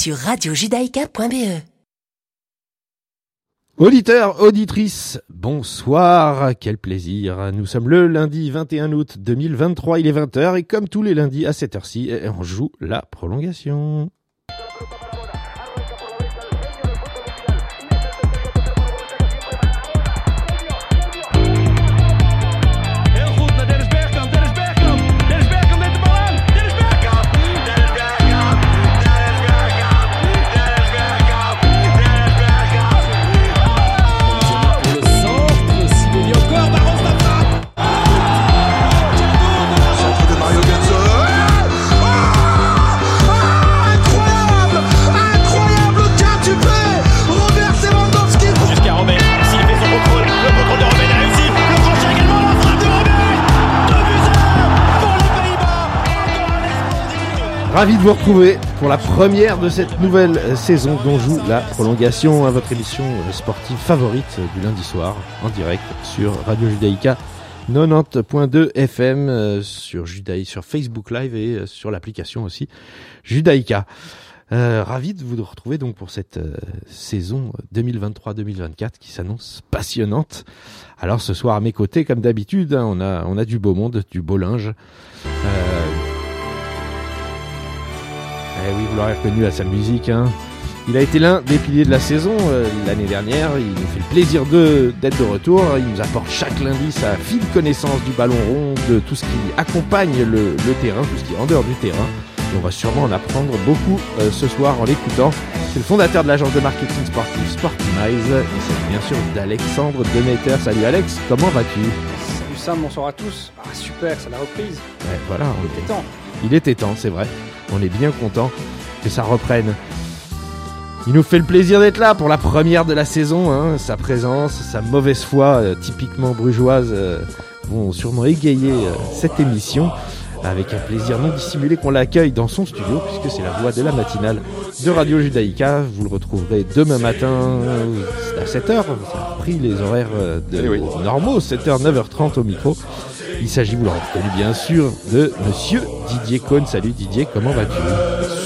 sur radiojudaïka.be. Auditeurs, auditrices, bonsoir, quel plaisir. Nous sommes le lundi 21 août 2023, il est 20h et comme tous les lundis à cette heure-ci, on joue la prolongation. Ravi de vous retrouver pour la première de cette nouvelle saison dont joue la prolongation à votre émission sportive favorite du lundi soir en direct sur Radio Judaïka 90.2 FM sur Facebook Live et sur l'application aussi Judaïka. Ravi de vous retrouver donc pour cette saison 2023-2024 qui s'annonce passionnante. Alors ce soir à mes côtés, comme d'habitude, on a du beau monde, du beau linge. Oui, vous l'aurez reconnu à sa musique. Il a été l'un des piliers de la saison l'année dernière. Il nous fait le plaisir d'être de retour. Il nous apporte chaque lundi sa fine connaissance du ballon rond, de tout ce qui accompagne le terrain, tout ce qui est en dehors du terrain. Et on va sûrement en apprendre beaucoup ce soir en l'écoutant. C'est le fondateur de l'agence de marketing sportif Sportimize. Il s'agit bien sûr d'Alexandre Demeter. Salut Alex, comment vas-tu ? Salut Sam, bonsoir à tous. Super, c'est la reprise. Ouais, voilà. Il était temps. Il était temps, c'est vrai. On est bien content que ça reprenne. Il nous fait le plaisir d'être là pour la première de la saison. Sa présence, sa mauvaise foi typiquement brugeoise vont sûrement égayer cette émission. Avec un plaisir non dissimulé qu'on l'accueille dans son studio, puisque c'est la voix de la matinale de Radio Judaïka. Vous le retrouverez demain matin à 7h. Ça a repris les horaires normaux, 7h, 9h30 au micro. Il s'agit, vous l'aurez reconnu bien sûr, de Monsieur Didier Cohn. Salut Didier, comment vas-tu ?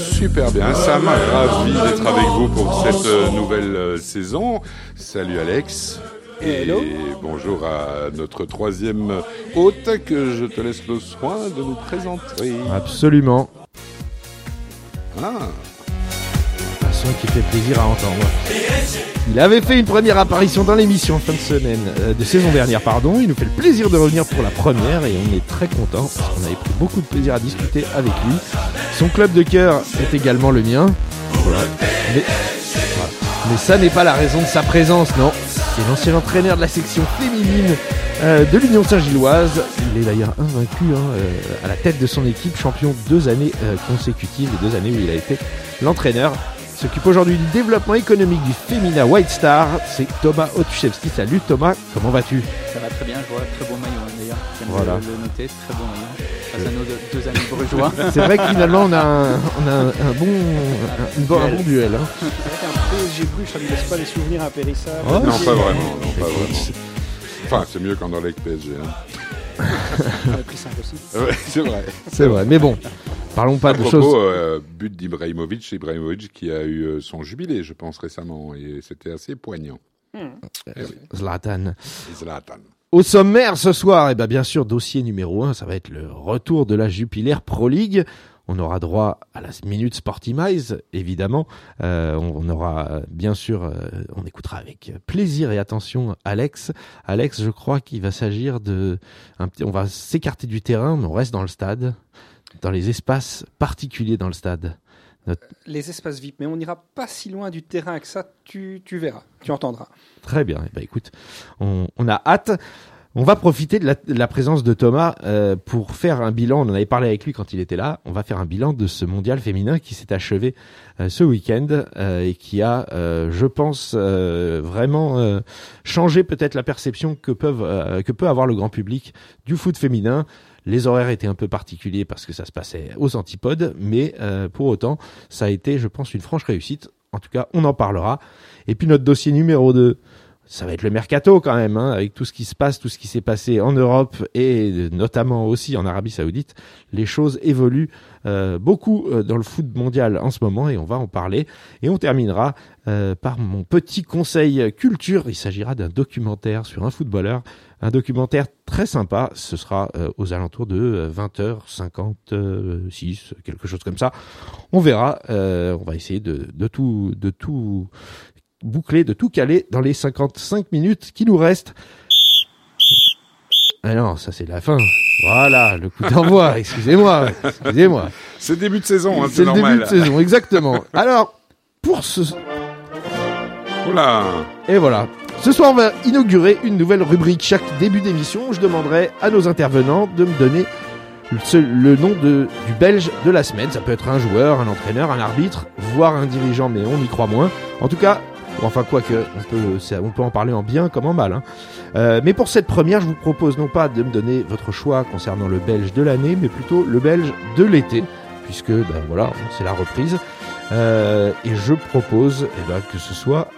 Super bien, Sam, ravi d'être avec vous pour cette nouvelle saison. Salut Alex. Hello. Et bonjour à notre troisième hôte que je te laisse le soin de nous présenter. Absolument. Ah. Un son qui fait plaisir à entendre. Il avait fait une première apparition dans l'émission fin de semaine, de saison dernière, pardon. Il nous fait le plaisir de revenir pour la première et on est très contents parce qu'on avait pris beaucoup de plaisir à discuter avec lui. Son club de cœur est également le mien. Voilà. Mais ça n'est pas la raison de sa présence, non. C'est l'ancien entraîneur de la section féminine de l'Union Saint-Gilloise. Il est d'ailleurs invaincu à la tête de son équipe, champion 2 années consécutives, les 2 années où il a été l'entraîneur. Il s'occupe aujourd'hui du développement économique du Femina White Star. C'est Thomas Otuszewski. Salut Thomas, comment vas-tu ? Ça va très bien, je vois très beau maillot d'ailleurs. J'aime voilà. le noter, très beau maillot. Face à nos 2 amis brugeois. C'est vrai que finalement on a un bon duel. C'est vrai qu'un PSG Bruges, ça ne laisse pas les souvenirs impérissables. Oh, Non, pas vraiment, non, pas vraiment. Enfin, c'est mieux qu'Anderlecht PSG. On a pris 5 aussi. Ouais, c'est vrai. C'est vrai, mais bon, parlons pas À de propos, choses. but d'Ibrahimovic qui a eu son jubilé, je pense, récemment, et c'était assez poignant. Zlatan. Zlatan. Au sommaire ce soir, bien sûr, dossier numéro 1, ça va être le retour de la Jupiler Pro League. On aura droit à la minute Sportimize, évidemment. On aura, bien sûr, on écoutera avec plaisir et attention Alex. Alex, je crois qu'il va s'agir on va s'écarter du terrain, mais on reste dans le stade, dans les espaces particuliers dans le stade. Les espaces VIP, mais on n'ira pas si loin du terrain que ça, tu verras, tu entendras. Très bien, écoute, on a hâte. On va profiter de la présence de Thomas pour faire un bilan. On en avait parlé avec lui quand il était là. On va faire un bilan de ce mondial féminin qui s'est achevé ce week-end et qui a, je pense, vraiment changé peut-être la perception que peut avoir le grand public du foot féminin. Les horaires étaient un peu particuliers parce que ça se passait aux antipodes, mais pour autant, ça a été, je pense, une franche réussite. En tout cas, on en parlera. Et puis notre dossier numéro 2. ça va être le mercato quand même, hein, avec tout ce qui se passe, tout ce qui s'est passé en Europe et notamment aussi en Arabie Saoudite. Les choses évoluent beaucoup dans le foot mondial en ce moment et on va en parler. Et on terminera par mon petit conseil culture. Il s'agira d'un documentaire sur un footballeur, un documentaire très sympa. Ce sera aux alentours de 20h56, quelque chose comme ça. On verra. On va essayer de tout boucler, de tout caler dans les 55 minutes qui nous restent. Ah non, ça c'est la fin. Voilà, le coup d'envoi. Excusez-moi. C'est le début de saison, hein, c'est normal. le début de saison, exactement. Alors, pour ce... Oula. Et voilà. Ce soir, on va inaugurer une nouvelle rubrique. Chaque début d'émission, je demanderai à nos intervenants de me donner le nom du Belge de la semaine. Ça peut être un joueur, un entraîneur, un arbitre, voire un dirigeant, mais on y croit moins. En tout cas, enfin quoique, on peut en parler en bien comme en mal. Hein. Mais pour cette première, je vous propose non pas de me donner votre choix concernant le Belge de l'année, mais plutôt le Belge de l'été, puisque voilà, c'est la reprise. Et je propose que ce soit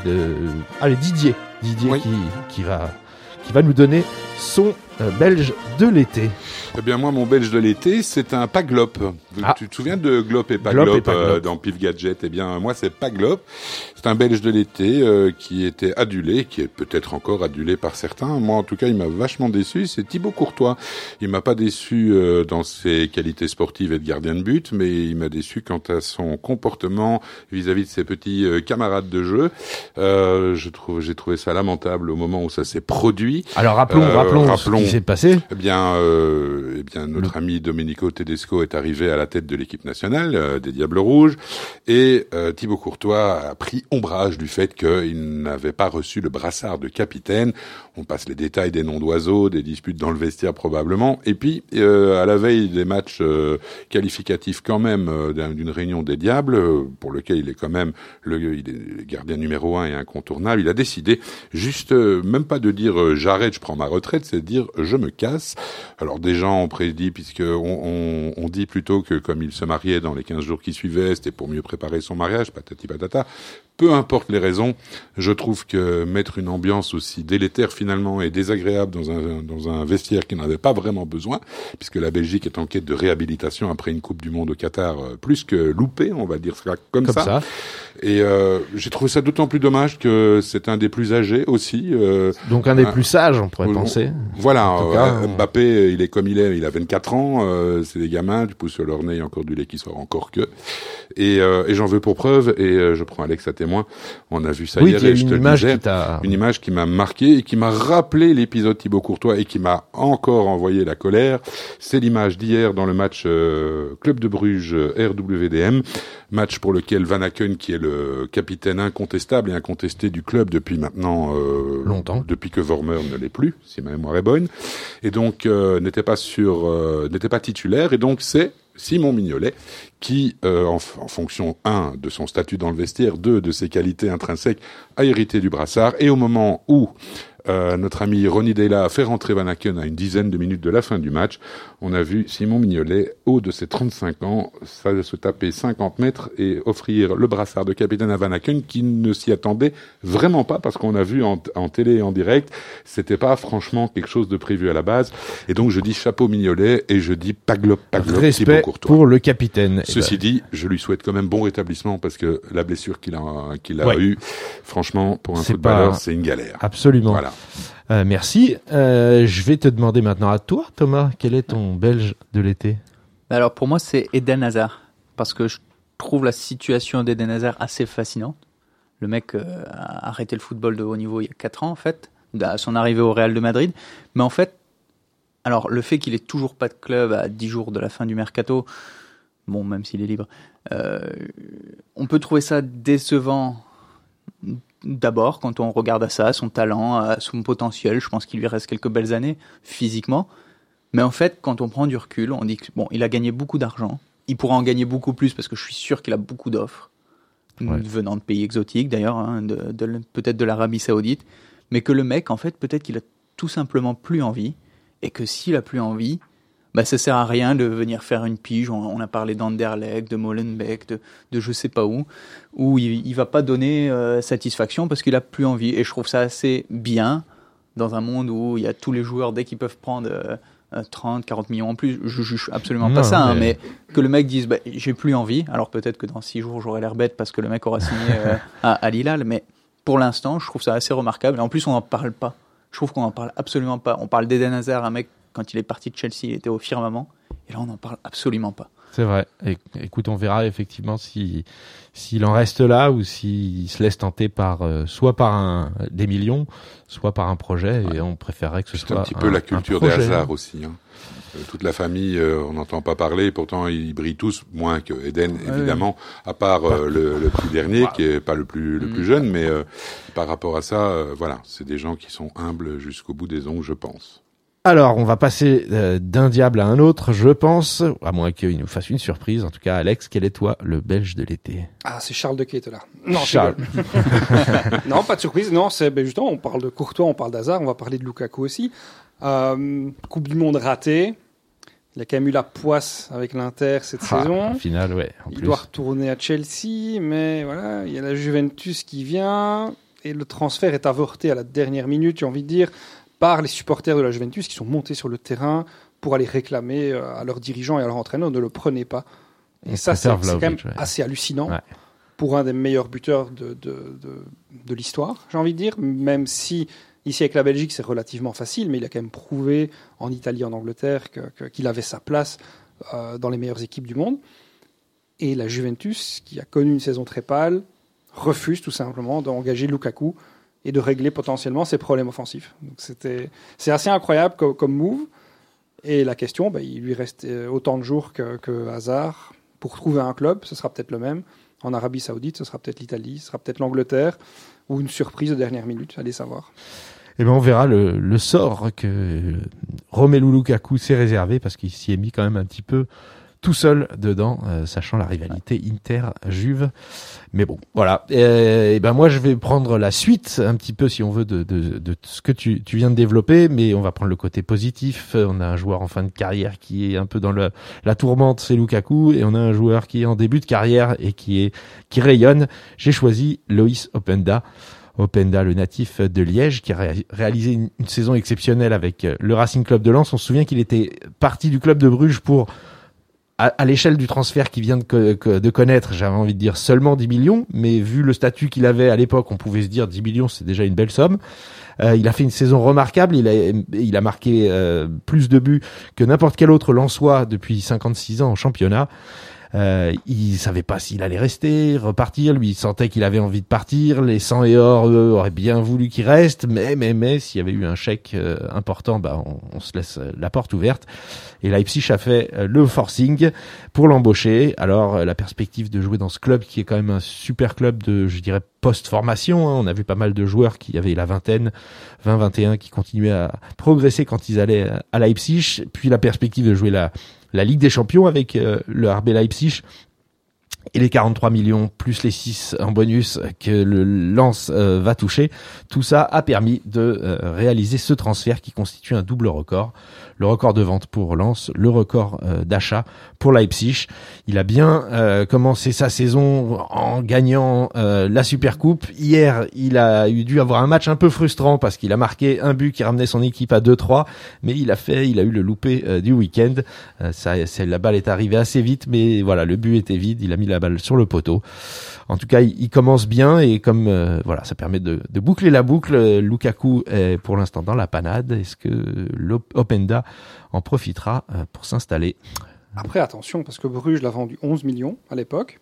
Didier oui. qui va nous donner son Belge de l'été. Eh bien, moi, mon Belge de l'été, c'est un Paglop. Tu te souviens de Glop et Paglop dans Pif Gadget? Eh bien, moi, c'est Paglop. C'est un Belge de l'été qui était adulé, qui est peut-être encore adulé par certains. Moi, en tout cas, il m'a vachement déçu. C'est Thibaut Courtois. Il m'a pas déçu dans ses qualités sportives et de gardien de but, mais il m'a déçu quant à son comportement vis-à-vis de ses petits camarades de jeu. J'ai trouvé ça lamentable au moment où ça s'est produit. Alors, rappelons ce qui s'est passé. Eh bien, notre ami Domenico Tedesco est arrivé à la tête de l'équipe nationale des Diables Rouges et Thibaut Courtois a pris ombrage du fait qu'il n'avait pas reçu le brassard de capitaine. On passe les détails des noms d'oiseaux, des disputes dans le vestiaire probablement. Et puis, à la veille des matchs qualificatifs quand même d'une réunion des Diables, pour lequel il est quand même il est gardien numéro 1 et incontournable, il a décidé juste même pas de dire j'arrête, je prends ma retraite, c'est de dire je me casse. Alors des gens ont prédit, puisque on dit plutôt que comme il se mariait dans les 15 jours qui suivaient, c'était pour mieux préparer son mariage, patati patata. Peu importe les raisons, je trouve que mettre une ambiance aussi délétère finalement et désagréable dans un vestiaire qui n'en avait pas vraiment besoin, puisque la Belgique est en quête de réhabilitation après une Coupe du Monde au Qatar plus que loupée, on va dire ça comme ça. Et j'ai trouvé ça d'autant plus dommage que c'est un des plus âgés aussi. Donc un des plus sages, on pourrait penser. Voilà, Mbappé, il est comme il est, il a 24 ans, c'est des gamins, du pouce sur leur nez, il y a encore du lait qui sort encore que. Et j'en veux pour preuve, et je prends Alex à témoin. On a vu ça hier, et je te le disais, une image qui m'a marqué et qui m'a rappelé l'épisode Thibaut Courtois et qui m'a encore envoyé la colère. C'est l'image d'hier dans le match Club de Bruges RWDM, match pour lequel Van Aken, qui est le capitaine incontestable et incontesté du club depuis maintenant longtemps, depuis que Vormer ne l'est plus, si ma mémoire est bonne, et donc n'était pas titulaire, et donc c'est Simon Mignolet, qui, en fonction, 1, de son statut dans le vestiaire, 2, de ses qualités intrinsèques, a hérité du brassard. Et au moment où notre ami Ronny Deila a fait rentrer Van Aken à une dizaine de minutes de la fin du match, on a vu Simon Mignolet, haut de ses 35 ans, se taper 50 mètres et offrir le brassard de capitaine à Van Aken, qui ne s'y attendait vraiment pas, parce qu'on a vu en télé et en direct, c'était pas franchement quelque chose de prévu à la base. Et donc je dis chapeau Mignolet, et je dis Paglop, respect pour le capitaine. Ceci dit, je lui souhaite quand même bon rétablissement, parce que la blessure qu'il a eue, franchement, pour un footballeur, c'est une galère. Absolument. Voilà. Merci. Je vais te demander maintenant à toi, Thomas, quel est ton Belge de l'été? Alors pour moi, c'est Eden Hazard, parce que je trouve la situation d'Eden Hazard assez fascinante. Le mec a arrêté le football de haut niveau il y a 4 ans, en fait, à son arrivée au Real de Madrid. Mais en fait, alors le fait qu'il ait toujours pas de club à 10 jours de la fin du mercato, bon, même s'il est libre, on peut trouver ça décevant. D'abord, quand on regarde à ça, son talent, son potentiel, je pense qu'il lui reste quelques belles années physiquement. Mais en fait, quand on prend du recul, on dit que bon, il a gagné beaucoup d'argent. Il pourra en gagner beaucoup plus parce que je suis sûr qu'il a beaucoup d'offres venant de pays exotiques d'ailleurs, hein, peut-être de l'Arabie Saoudite. Mais que le mec, en fait, peut-être qu'il a tout simplement plus envie, et que s'il a plus envie, ça sert à rien de venir faire une pige. On a parlé d'Anderlecht, de Molenbeek, de je sais pas où il va pas donner satisfaction parce qu'il a plus envie. Et je trouve ça assez bien dans un monde où il y a tous les joueurs, dès qu'ils peuvent prendre 30, 40 millions en plus, je juge absolument pas ça, mais que le mec dise j'ai plus envie. Alors peut-être que dans 6 jours j'aurai l'air bête parce que le mec aura signé à Lille, mais pour l'instant je trouve ça assez remarquable. Et en plus on n'en parle pas. Je trouve qu'on n'en parle absolument pas. On parle d'Eden Hazard, un mec, quand il est parti de Chelsea, il était au firmament. Et là, on n'en parle absolument pas. C'est vrai. Écoute, on verra effectivement s'il en reste là ou s'il se laisse tenter soit par des millions, soit par un projet. Et on préférerait que ce soit un petit peu la culture des Hazard aussi. Hein. Toute la famille, on n'entend pas parler. Pourtant, ils brillent tous, moins que Eden, évidemment, à part le petit dernier, qui est pas le plus jeune. Mais par rapport à ça, voilà, c'est des gens qui sont humbles jusqu'au bout des ongles, je pense. Alors, on va passer d'un diable à un autre, je pense, à moins qu'il nous fasse une surprise. En tout cas, Alex, quel est toi le Belge de l'été ? Ah, c'est Charles de Ketelaar. Non, Charles. Non, pas de surprise. Non, c'est justement, on parle de Courtois, on parle d'Hazard, on va parler de Lukaku aussi. Coupe du Monde ratée. Il a quand même eu la poisse avec l'Inter cette saison. Au final, ouais. Il doit retourner à Chelsea, mais voilà, il y a la Juventus qui vient et le transfert est avorté à la dernière minute, j'ai envie de dire, par les supporters de la Juventus qui sont montés sur le terrain pour aller réclamer à leurs dirigeants et à leur entraîneur ne le prenez pas. Et ça, c'est quand même assez hallucinant pour un des meilleurs buteurs de l'histoire, j'ai envie de dire, même si ici avec la Belgique c'est relativement facile, mais il a quand même prouvé en Italie, en Angleterre qu'il avait sa place dans les meilleures équipes du monde. Et la Juventus, qui a connu une saison très pâle, refuse tout simplement d'engager Lukaku et de régler potentiellement ses problèmes offensifs. Donc c'est assez incroyable comme move. Et la question, il lui reste autant de jours que Hazard pour trouver un club. Ce sera peut-être le même. En Arabie Saoudite, ce sera peut-être l'Italie, ce sera peut-être l'Angleterre ou une surprise de dernière minute. Allez savoir. Eh ben, on verra le sort que Romelu Lukaku s'est réservé parce qu'il s'y est mis quand même un petit peu tout seul dedans, sachant la rivalité Inter-Juve. Mais bon, voilà. Et ben moi, je vais prendre la suite un petit peu, si on veut, de ce que tu viens de développer, mais on va prendre le côté positif. On a un joueur en fin de carrière qui est un peu dans la tourmente, c'est Lukaku, et on a un joueur qui est en début de carrière et qui rayonne. J'ai choisi Loïs Openda. Openda, le natif de Liège, qui a réalisé une saison exceptionnelle avec le Racing Club de Lens. On se souvient qu'il était parti du club de Bruges pour, à l'échelle du transfert qu'il vient de connaître, j'avais envie de dire seulement 10 millions, mais vu le statut qu'il avait à l'époque, on pouvait se dire 10 millions, c'est déjà une belle somme. Il a fait une saison remarquable, il a marqué plus de buts que n'importe quel autre Lensois depuis 56 ans en championnat. Il savait pas s'il allait rester, repartir. Lui, il sentait qu'il avait envie de partir. Les 100 et or, eux, auraient bien voulu qu'il reste. Mais, s'il y avait eu un chèque important, on se laisse la porte ouverte. Et Leipzig a fait le forcing pour l'embaucher. Alors, la perspective de jouer dans ce club, qui est quand même un super club de, je dirais, post-formation. On a vu pas mal de joueurs qui avaient la vingtaine, 20-21, qui continuaient à progresser quand ils allaient à Leipzig. Puis la perspective de jouer la Ligue des Champions avec le RB Leipzig et les 43 millions plus les 6 en bonus que le Lens va toucher. Tout ça a permis de réaliser ce transfert qui constitue un double record. Le record de vente pour Lens, le record d'achat pour Leipzig. Il a bien commencé sa saison en gagnant la Supercoupe. Hier, il a dû avoir un match un peu frustrant parce qu'il a marqué un but qui ramenait son équipe à 2-3, mais il a eu le loupé du week-end. La balle est arrivée assez vite, mais voilà, le but était vide. Il a mis la balle sur le poteau. En tout cas, il commence bien et comme ça permet de boucler la boucle. Lukaku est pour l'instant dans la panade. Est-ce que Openda en profitera pour s'installer? Après, attention, parce que Bruges l'a vendu 11 millions à l'époque.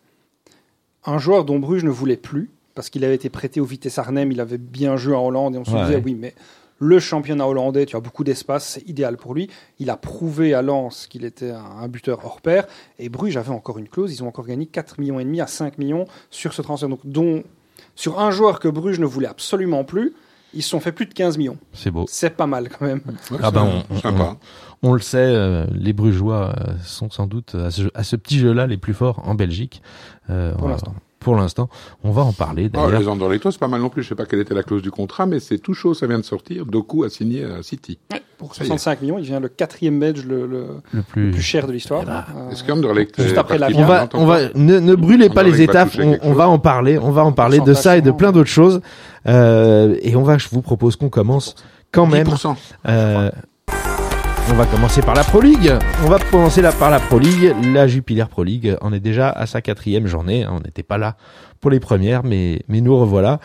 Un joueur dont Bruges ne voulait plus, parce qu'il avait été prêté au Vitesse Arnhem, il avait bien joué en Hollande, et on se disait, oui, mais le championnat hollandais, tu as beaucoup d'espace, c'est idéal pour lui. Il a prouvé à Lens qu'il était un buteur hors pair, et Bruges avait encore une clause, ils ont encore gagné 4,5 millions à 5 millions sur ce transfert. Donc, sur un joueur que Bruges ne voulait absolument plus, ils se sont fait plus de 15 millions. C'est beau. C'est pas mal quand même. Ouais, sympa. On le sait, les Brugeois sont sans doute à ce petit jeu-là les plus forts en Belgique. Pour l'instant. pour l'instant. On va en parler d'ailleurs. Les Anderlecht, c'est pas mal non plus. Je sais pas quelle était la clause du contrat, mais c'est tout chaud, ça vient de sortir. Doku a signé à City. Pour 65 millions, il devient le 4e Belge le plus cher de l'histoire. Est-ce qu'Anderlecht juste après la ne brûlez pas les étapes. On va en parler. On va en parler de ça et de plein d'autres choses. Et je vous propose qu'on commence quand même. 10%. On va commencer par la Pro League. On va commencer par la Pro League. La Jupiler Pro League en est déjà à sa 4e journée. On n'était pas là pour les premières, mais nous revoilà.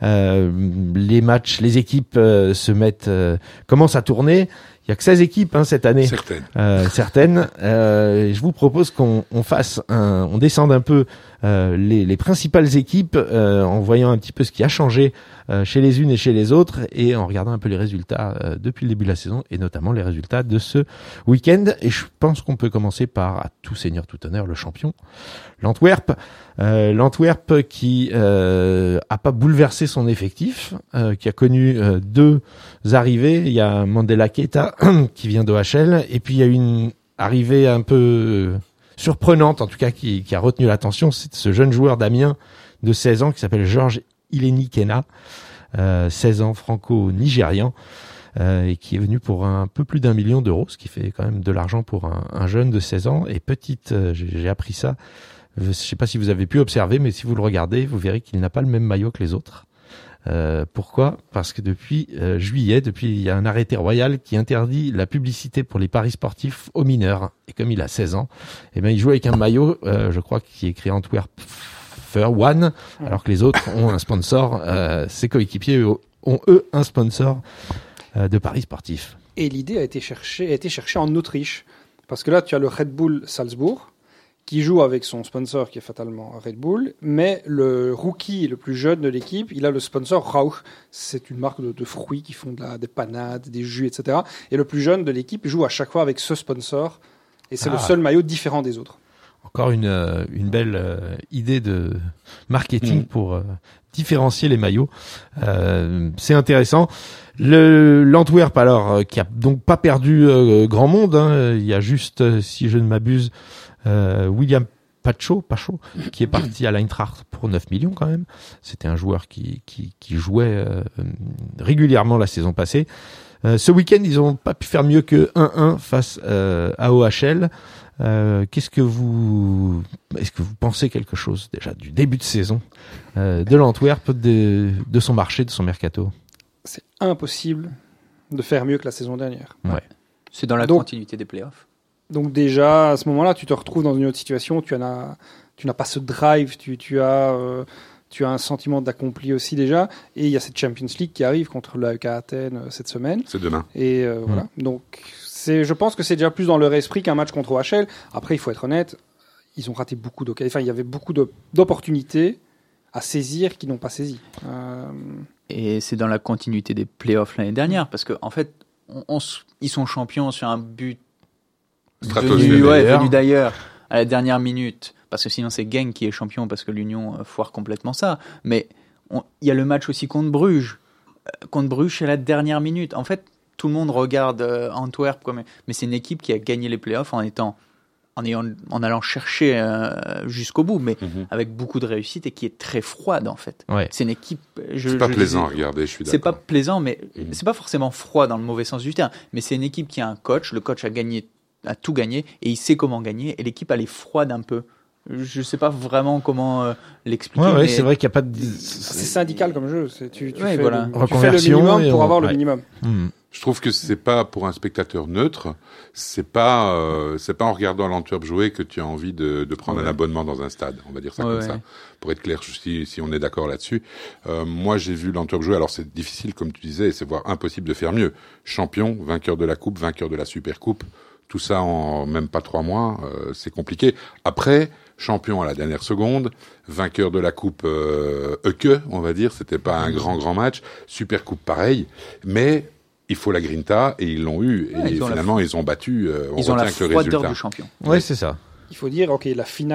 Les matchs, les équipes commencent à tourner. Il y a que 16 équipes cette année. Certaines. Je vous propose qu'on descende un peu les principales équipes en voyant un petit peu ce qui a changé chez les unes et chez les autres et en regardant un peu les résultats depuis le début de la saison et notamment les résultats de ce week-end. Et je pense qu'on peut commencer par, à tout seigneur, tout honneur, le champion, l'Antwerp. L'Antwerp qui a pas bouleversé son effectif, qui a connu 2 arrivées. Il y a Mandela Keita qui vient d'OHL et puis il y a une arrivée un peu surprenante, en tout cas qui a retenu l'attention, c'est ce jeune joueur d'Amiens de 16 ans qui s'appelle Georges Ileni Kena, 16 ans franco-nigérian, et qui est venu pour un peu plus d'1 million d'euros, ce qui fait quand même de l'argent pour un jeune de 16 ans. Et j'ai appris ça, je sais pas si vous avez pu observer, mais si vous le regardez, vous verrez qu'il n'a pas le même maillot que les autres. Pourquoi ? Parce que depuis juillet, il y a un arrêté royal qui interdit la publicité pour les paris sportifs aux mineurs. Et comme il a 16 ans, il joue avec un maillot, je crois, qui est écrit Antwerp One, alors que les autres ont un sponsor. Ses coéquipiers ont eux un sponsor de paris sportifs. Et l'idée a été cherchée en Autriche, parce que là tu as le Red Bull Salzbourg qui joue avec son sponsor qui est fatalement Red Bull, mais le rookie le plus jeune de l'équipe, il a le sponsor Rauch. C'est une marque de fruits qui font des panades, des jus, etc. Et le plus jeune de l'équipe joue à chaque fois avec ce sponsor, et c'est le seul maillot différent des autres. Encore une belle idée de marketing pour différencier les maillots. C'est intéressant. L'Antwerp, alors, qui a donc pas perdu grand monde. Il y a juste, si je ne m'abuse, William Pacho, qui est parti à l'Eintracht pour 9 millions quand même. C'était un joueur qui jouait régulièrement la saison passée. Ce week-end, ils n'ont pas pu faire mieux que 1-1 face à OHL. Est-ce que vous pensez quelque chose déjà du début de saison de l'Antwerp, de son marché, de son mercato? C'est impossible de faire mieux que la saison dernière. Ouais. C'est dans la continuité des playoffs. Donc déjà, à ce moment-là, tu te retrouves dans une autre situation. Tu n'as pas ce drive, tu as un sentiment d'accompli aussi déjà. Et il y a cette Champions League qui arrive contre l'AEK Athènes cette semaine. C'est demain. Et voilà. Donc je pense que c'est déjà plus dans leur esprit qu'un match contre OHL. Après, il faut être honnête, ils ont raté beaucoup d'occasions. Enfin, il y avait beaucoup d'opportunités à saisir qu'ils n'ont pas saisi. Et c'est dans la continuité des playoffs l'année dernière, parce qu'en fait, ils sont champions sur un but venu d'ailleurs à la dernière minute, parce que sinon c'est Genk qui est champion, parce que l'Union foire complètement ça. Mais il y a le match aussi contre Bruges. Contre Bruges, c'est la dernière minute. En fait, tout le monde regarde Antwerp, mais c'est une équipe qui a gagné les playoffs en allant chercher jusqu'au bout, mais avec beaucoup de réussite et qui est très froide en fait. Ouais. C'est une équipe. C'est pas plaisant à regarder, je suis d'accord. C'est pas plaisant, mais c'est pas forcément froid dans le mauvais sens du terme. Mais c'est une équipe qui a un coach. Le coach a tout gagné et il sait comment gagner. Et l'équipe elle est froide un peu. Je sais pas vraiment comment l'expliquer. Ouais, c'est vrai qu'il y a pas de. C'est syndical comme jeu. Tu fais le minimum pour avoir le minimum. Je trouve que c'est pas pour un spectateur neutre, c'est pas en regardant l'Antwerp jouer que tu as envie de prendre un abonnement dans un stade, on va dire ça comme ça. Pour être clair, si on est d'accord là-dessus. Moi, j'ai vu l'Antwerp jouer, alors c'est difficile comme tu disais, c'est voire impossible de faire mieux. Champion, vainqueur de la coupe, vainqueur de la Supercoupe, tout ça en même pas 3 mois, c'est compliqué. Après, champion à la dernière seconde, vainqueur de la coupe Euke, on va dire, c'était pas un grand match, Supercoupe pareil, mais il faut la grinta et ils l'ont eu et finalement ils ont battu. Ils ont la froideur du champion. Ouais, c'est ça. Il faut dire, ok, la finale était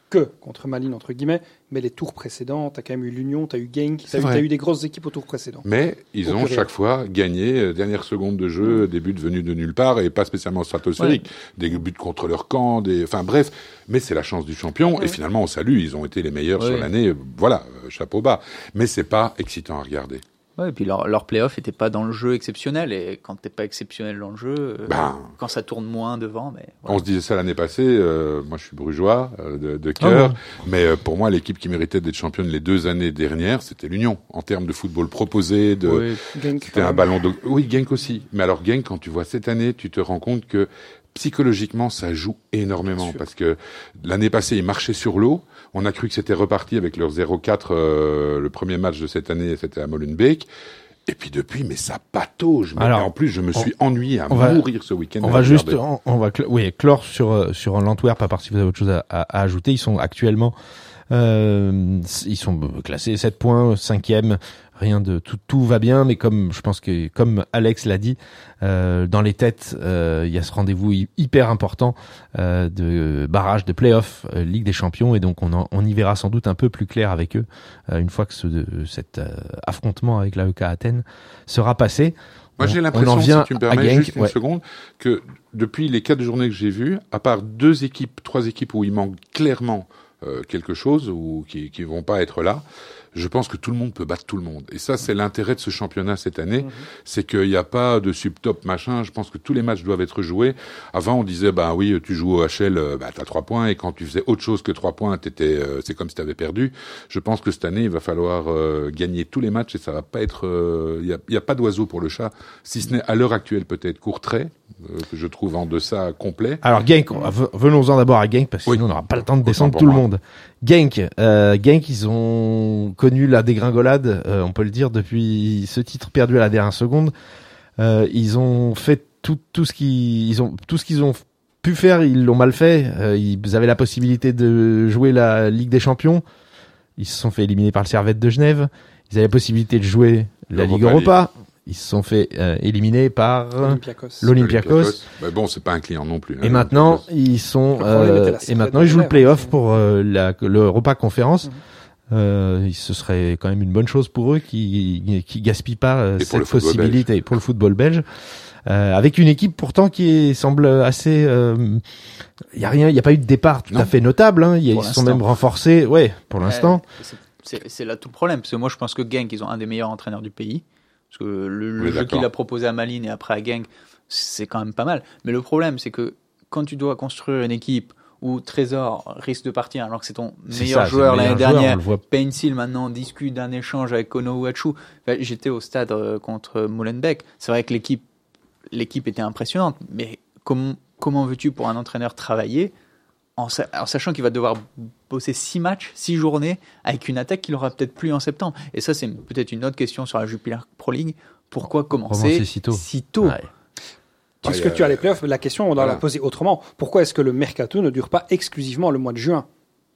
que contre Malines, entre guillemets, mais les tours précédents, tu as quand même eu l'Union, tu as eu Genk, tu vrai. as eu des grosses équipes au tour précédent. Mais ils ont chaque fois gagné, dernière seconde de jeu, des buts venus de nulle part et pas spécialement stratosphériques. Des buts contre leur camp, enfin bref. Mais c'est la chance du champion et finalement on salue, ils ont été les meilleurs sur l'année. Voilà, chapeau bas. Mais c'est pas excitant à regarder. Ouais, et puis leur play-off n'était pas dans le jeu exceptionnel. Et quand t'es pas exceptionnel dans le jeu, quand ça tourne moins devant... Mais, voilà. On se disait ça l'année passée, moi je suis brugeois de cœur, mais pour moi l'équipe qui méritait d'être championne les 2 années dernières, c'était l'Union. En termes de football proposé, Genk, c'était un ballon de... Oui, Genk aussi. Mais alors Genk, quand tu vois cette année, tu te rends compte que psychologiquement, ça joue énormément parce que l'année passée, ils marchaient sur l'eau. On a cru que c'était reparti avec leur 0-4, le premier match de cette année, c'était à Molenbeek. Et puis depuis, mais ça patauge. Alors, en plus, je me suis ennuyé à mourir ce week-end. On va clore sur l'Antwerp, à part si vous avez autre chose à ajouter. Ils sont actuellement, ils sont classés 7 points, 5e. Rien de tout va bien, mais comme Alex l'a dit, dans les têtes, il y a ce rendez-vous hyper important de barrage de play-off Ligue des Champions, et donc on y verra sans doute un peu plus clair avec eux une fois que cet affrontement avec l'AEK Athènes sera passé. Moi, j'ai l'impression, si tu me permets, juste une seconde, que depuis les 4 journées que j'ai vues, à part 3 équipes où il manque clairement quelque chose ou qui vont pas être là, je pense que tout le monde peut battre tout le monde. Et ça, c'est l'intérêt de ce championnat cette année. C'est qu'il n'y a pas de sub-top machin. Je pense que tous les matchs doivent être joués. Avant, on disait, oui, tu joues au HL, t'as 3 points. Et quand tu faisais autre chose que 3 points, c'est comme si t'avais perdu. Je pense que cette année, il va falloir gagner tous les matchs et ça va pas être, il y a pas d'oiseau pour le chat. Si ce n'est à l'heure actuelle, peut-être Courtrai, que je trouve en deçà complet. Alors, Genk, venons-en d'abord à Genk, parce que sinon on n'aura pas le temps de descendre tout le monde. Genk, ils ont connu la dégringolade, on peut le dire, depuis ce titre perdu à la dernière seconde. Ils ont fait tout ce qu'ils ont pu faire, ils l'ont mal fait. Ils avaient la possibilité de jouer la Ligue des Champions. Ils se sont fait éliminer par le Servette de Genève. Ils avaient la possibilité de jouer la Ligue Europa. Ils se sont fait éliminer par l'Olympiakos. Mais bon, c'est pas un client non plus. Et maintenant, ils sont ils jouent le play-off pour l'Europa Conférence. Ce serait quand même une bonne chose pour eux qui gaspillent pas cette possibilité pour le football belge. Avec une équipe pourtant qui semble assez, il y a pas eu de départ tout à fait notable, hein. Ils sont même renforcés, pour l'instant. C'est là tout le problème, parce que moi je pense que Genk, ils ont un des meilleurs entraîneurs du pays. Parce que le jeu qu'il a proposé à Malines et après à Genk, c'est quand même pas mal. Mais le problème, c'est que quand tu dois construire une équipe où Trésor risque de partir alors que c'est ton meilleur joueur l'année dernière, Pencil maintenant discute d'un échange avec Onuachu. J'étais au stade contre Molenbeek. C'est vrai que l'équipe était impressionnante, mais comment veux-tu pour un entraîneur travailler en sachant qu'il va devoir bosser 6 matchs, 6 journées, avec une attaque qu'il aura peut-être plus en septembre. Et ça, c'est peut-être une autre question sur la Jupiler Pro League. Pourquoi commencer si tôt Puisque tu as les playoffs, la question, on doit la poser autrement. Pourquoi est-ce que le mercato ne dure pas exclusivement le mois de juin ?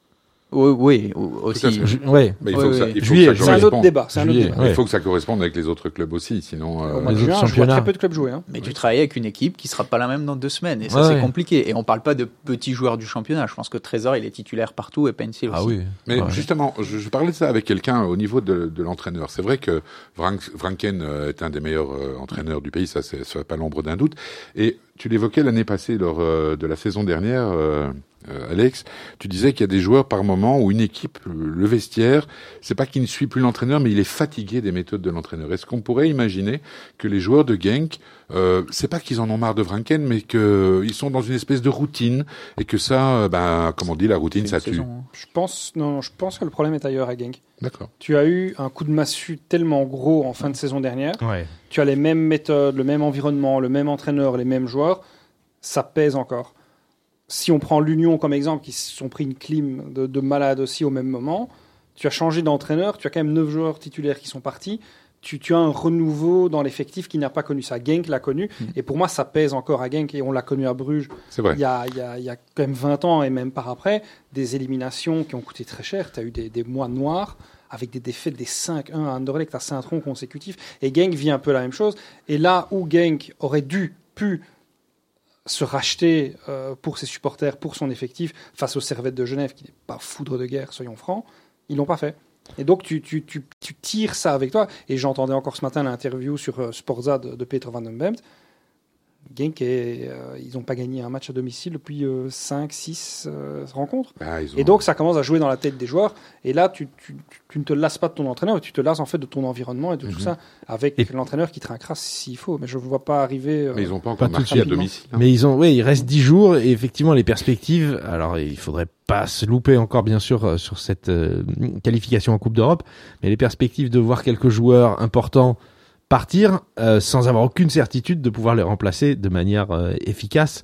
Oui, aussi. Mais il faut que ça c'est un autre débat. Il faut que ça corresponde avec les autres clubs aussi, sinon. Au mois de juin, je vois très peu de clubs jouer. Mais tu travailles avec une équipe qui sera pas la même dans 2 semaines, et ça c'est compliqué. Et on parle pas de petits joueurs du championnat. Je pense que Trésor il est titulaire partout et Pencil aussi. Oui. Mais justement, je parlais de ça avec quelqu'un au niveau de l'entraîneur. C'est vrai que Vranken est un des meilleurs entraîneurs du pays, ça fait pas l'ombre d'un doute. Et tu l'évoquais l'année passée lors de la saison dernière. Alex, tu disais qu'il y a des joueurs par moment où une équipe, le vestiaire, c'est pas qu'il ne suit plus l'entraîneur, mais il est fatigué des méthodes de l'entraîneur. Est-ce qu'on pourrait imaginer que les joueurs de Genk, c'est pas qu'ils en ont marre de Vranken, mais qu'ils sont dans une espèce de routine et que ça, comme on dit, la routine, ça tue. Je pense que le problème est ailleurs à Genk. D'accord. Tu as eu un coup de massue tellement gros en fin de saison dernière. Tu as les mêmes méthodes, le même environnement, le même entraîneur, les mêmes joueurs. Ça pèse encore. Si on prend l'Union comme exemple, qui se sont pris une clim de malade aussi au même moment, tu as changé d'entraîneur, tu as quand même 9 joueurs titulaires qui sont partis, tu as un renouveau dans l'effectif qui n'a pas connu ça. Genk l'a connu, et pour moi ça pèse encore à Genk, et on l'a connu à Bruges. C'est vrai. Il y a quand même 20 ans, et même par après, des éliminations qui ont coûté très cher. Tu as eu des mois noirs, avec des défaites des 5-1 à Anderlecht à Saint-Tron consécutifs, et Genk vit un peu la même chose. Et là où Genk aurait pu se racheter pour ses supporters, pour son effectif, face aux Servettes de Genève, qui n'est pas foudre de guerre, soyons francs, ils l'ont pas fait. Et donc tu tires ça avec toi. Et j'entendais encore ce matin l'interview sur Sporza de Peter Van den Bemt. Genk, ils n'ont pas gagné un match à domicile depuis 5-6 rencontres. Et donc ça commence à jouer dans la tête des joueurs. Et là, tu ne te lasses pas de ton entraîneur, et tu te lasses en fait de ton environnement et de tout ça, avec l'entraîneur qui trinquera s'il faut. Mais je ne vois pas arriver. Mais ils n'ont pas encore marqué à domicile. Hein. Mais il reste 10 jours, et effectivement les perspectives. Alors il faudrait pas se louper encore bien sûr sur cette qualification en Coupe d'Europe, mais les perspectives de voir quelques joueurs importants partir sans avoir aucune certitude de pouvoir les remplacer de manière efficace.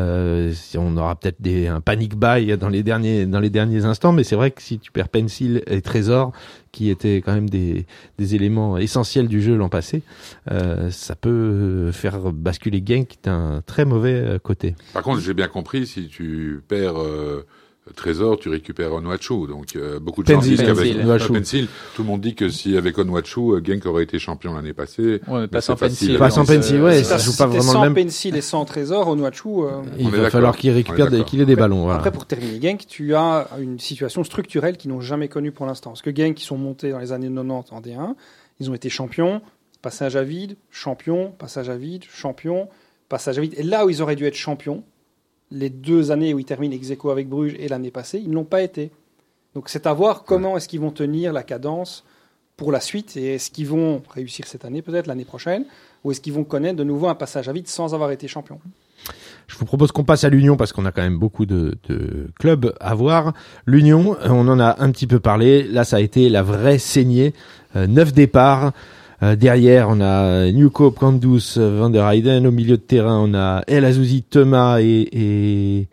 On aura peut-être un panic buy dans les derniers instants, mais c'est vrai que si tu perds Pencil et Trésor, qui étaient quand même des éléments essentiels du jeu l'an passé, ça peut faire basculer Genk d'un très mauvais côté. Par contre, j'ai bien compris, si tu perds Trésor, tu récupères Onuachu. Donc beaucoup de gens disent qu'avec Pencil, tout le monde dit que si avec Onuachu, Genk aurait été champion l'année passée. Ouais, mais pas sans Pencil. Pas sans Pencil, ouais, ça joue pas vraiment le même. Sans Pencil et sans Trésor, Onuachu. Il va falloir qu'il récupère qu'il ait des ballons. Voilà. Après, pour terminer Genk, tu as une situation structurelle qu'ils n'ont jamais connue pour l'instant. Parce que Genk, ils sont montés dans les années 90 en D1, ils ont été champions, passage à vide, champion, passage à vide, champion, passage à vide. Et là où ils auraient dû être champions, les 2 années où ils terminent ex-aequo avec Bruges et l'année passée, ils ne l'ont pas été. Donc c'est à voir comment est-ce qu'ils vont tenir la cadence pour la suite, et est-ce qu'ils vont réussir cette année, peut-être l'année prochaine, ou est-ce qu'ils vont connaître de nouveau un passage à vide sans avoir été champion. Je vous propose qu'on passe à l'Union, parce qu'on a quand même beaucoup de clubs à voir. L'Union, on en a un petit peu parlé, là ça a été la vraie saignée, 9 départs. Derrière, on a Nieuwkoop, Kandus, Van der Heyden. Au milieu de terrain, on a El Azouzi, Thomas et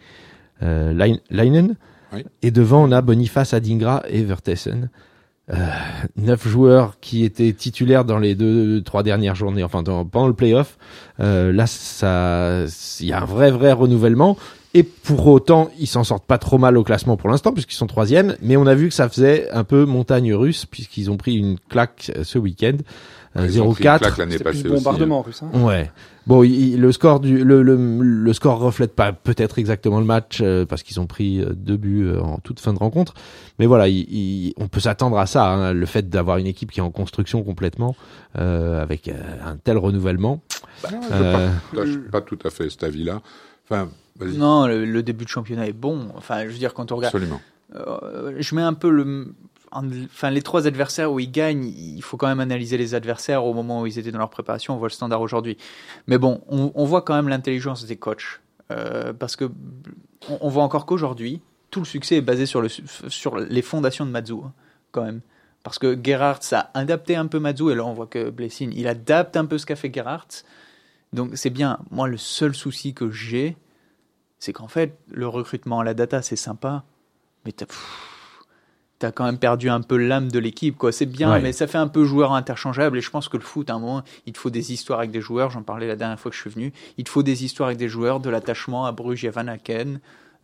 Leinen. Oui. Et devant, on a Boniface, Adingra et Vertessen. 9 joueurs qui étaient titulaires dans les 2-3 dernières journées, enfin pendant le play-off. Là, il y a un vrai renouvellement. Et pour autant, ils s'en sortent pas trop mal au classement pour l'instant, puisqu'ils sont 3e. Mais on a vu que ça faisait un peu montagne russe, puisqu'ils ont pris une claque ce week-end. 0-4. C'était plus bombardement russe. Hein. Ouais. Bon, le score le score reflète pas peut-être exactement le match, parce qu'ils ont pris 2 buts en toute fin de rencontre. Mais voilà, on peut s'attendre à ça, hein, le fait d'avoir une équipe qui est en construction complètement, avec un tel renouvellement. Je n'ai pas tout à fait cet avis-là. Enfin, vas-y. Non, le début de championnat est bon. Enfin, je veux dire, quand on regarde. Absolument. Je mets un peu les 3 adversaires où ils gagnent, il faut quand même analyser les adversaires au moment où ils étaient dans leur préparation. On voit le Standard aujourd'hui. Mais bon, on voit quand même l'intelligence des coachs. Parce que on voit encore qu'aujourd'hui, tout le succès est basé sur les fondations de Matsu, hein, quand même. Parce que Gerhardt a adapté un peu Matsu, et là on voit que Blessing, il adapte un peu ce qu'a fait Gerhardt. Donc c'est bien. Moi, le seul souci que j'ai, c'est qu'en fait, le recrutement à la data, c'est sympa, mais t'as quand même perdu un peu l'âme de l'équipe, quoi. C'est bien, mais ça fait un peu joueur interchangeable, et je pense que le foot, à un moment, il te faut des histoires avec des joueurs. J'en parlais la dernière fois que je suis venu. Il te faut des histoires avec des joueurs, de l'attachement. À Bruges, il y a Van Aken.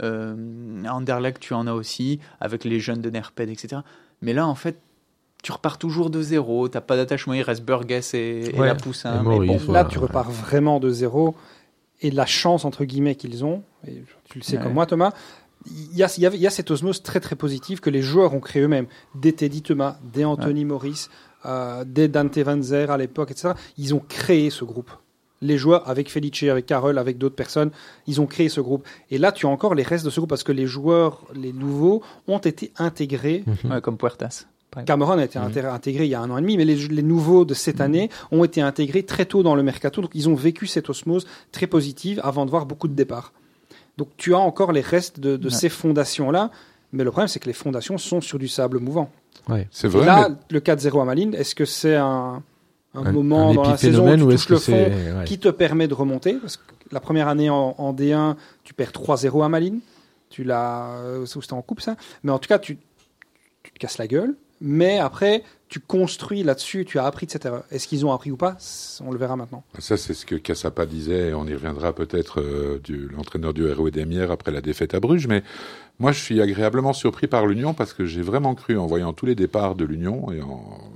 À Anderlecht, tu en as aussi, avec les jeunes de Nerped, etc. Mais là, en fait, tu repars toujours de zéro, t'as pas d'attachement, il reste Burgess et la Poussin. Mais bon, là, tu repars vraiment de zéro, et la chance, entre guillemets, qu'ils ont, et tu le sais comme moi, Thomas, il y a cette osmose très très positive que les joueurs ont créée eux-mêmes. Des Teddy Thomas, des Anthony Maurice, des Dante Van Zer à l'époque, etc. Ils ont créé ce groupe. Les joueurs, avec Felice, avec Carole, avec d'autres personnes, ils ont créé ce groupe. Et là, tu as encore les restes de ce groupe, parce que les joueurs, les nouveaux, ont été intégrés. Comme Puertas. Cameron a été intégré il y a 1 an et demi, mais les nouveaux de cette année ont été intégrés très tôt dans le mercato. Donc, ils ont vécu cette osmose très positive avant de voir beaucoup de départs. Donc, tu as encore les restes de ces fondations-là. Mais le problème, c'est que les fondations sont sur du sable mouvant. Ouais. C'est vrai. Et là, le 4-0 à Malines, est-ce que c'est un moment dans la saison où tu touches le fond qui te permet de remonter? Parce que la première année en D1, tu perds 3-0 à Malines. C'était en coupe, ça. Mais en tout cas, tu te casses la gueule. Mais après, tu construis là-dessus, tu as appris de cette erreur. Est-ce qu'ils ont appris ou pas? On le verra maintenant. Ça, c'est ce que Cassapa disait, et on y reviendra peut-être l'entraîneur du ROE d'Emière après la défaite à Bruges. Mais moi, je suis agréablement surpris par l'Union, parce que j'ai vraiment cru, en voyant tous les départs de l'Union,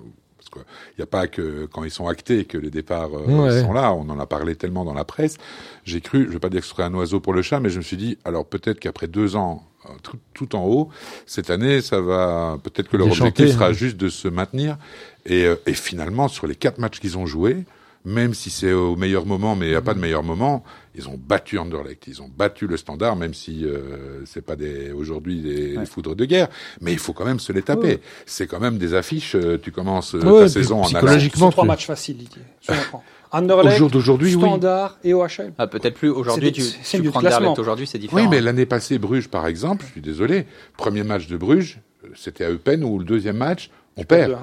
parce que il y a pas que quand ils sont actés que les départs Ouais. sont là. On en a parlé tellement dans la presse. J'ai cru, je vais pas dire que ce serait un oiseau pour le chat, mais je me suis dit, alors peut-être qu'après 2 ans tout en haut, cette année, ça va peut-être que leur Déchanter, objectif sera hein. juste de se maintenir. Et finalement, sur les 4 matchs qu'ils ont joués, même si c'est au meilleur moment, mais il n'y a pas de meilleur moment, ils ont battu Anderlecht, ils ont battu le Standard, même si c'est pas aujourd'hui des foudres de guerre, mais il faut quand même se les taper. Ouais. C'est quand même des affiches. Tu commences Ouais, ta saison en allant. psychologiquement, C'est 3 tu- matchs faciles, Didier. Je comprends. Au Anderlecht, jour d'aujourd'hui, oui. Standard et OHL. Ah, peut-être plus. Aujourd'hui, C'est tu du prends classement. Anderlecht aujourd'hui, c'est différent. Oui, mais l'année passée, Bruges, par exemple, je suis désolé, premier match de Bruges, c'était à Eupen où le deuxième match, on perd.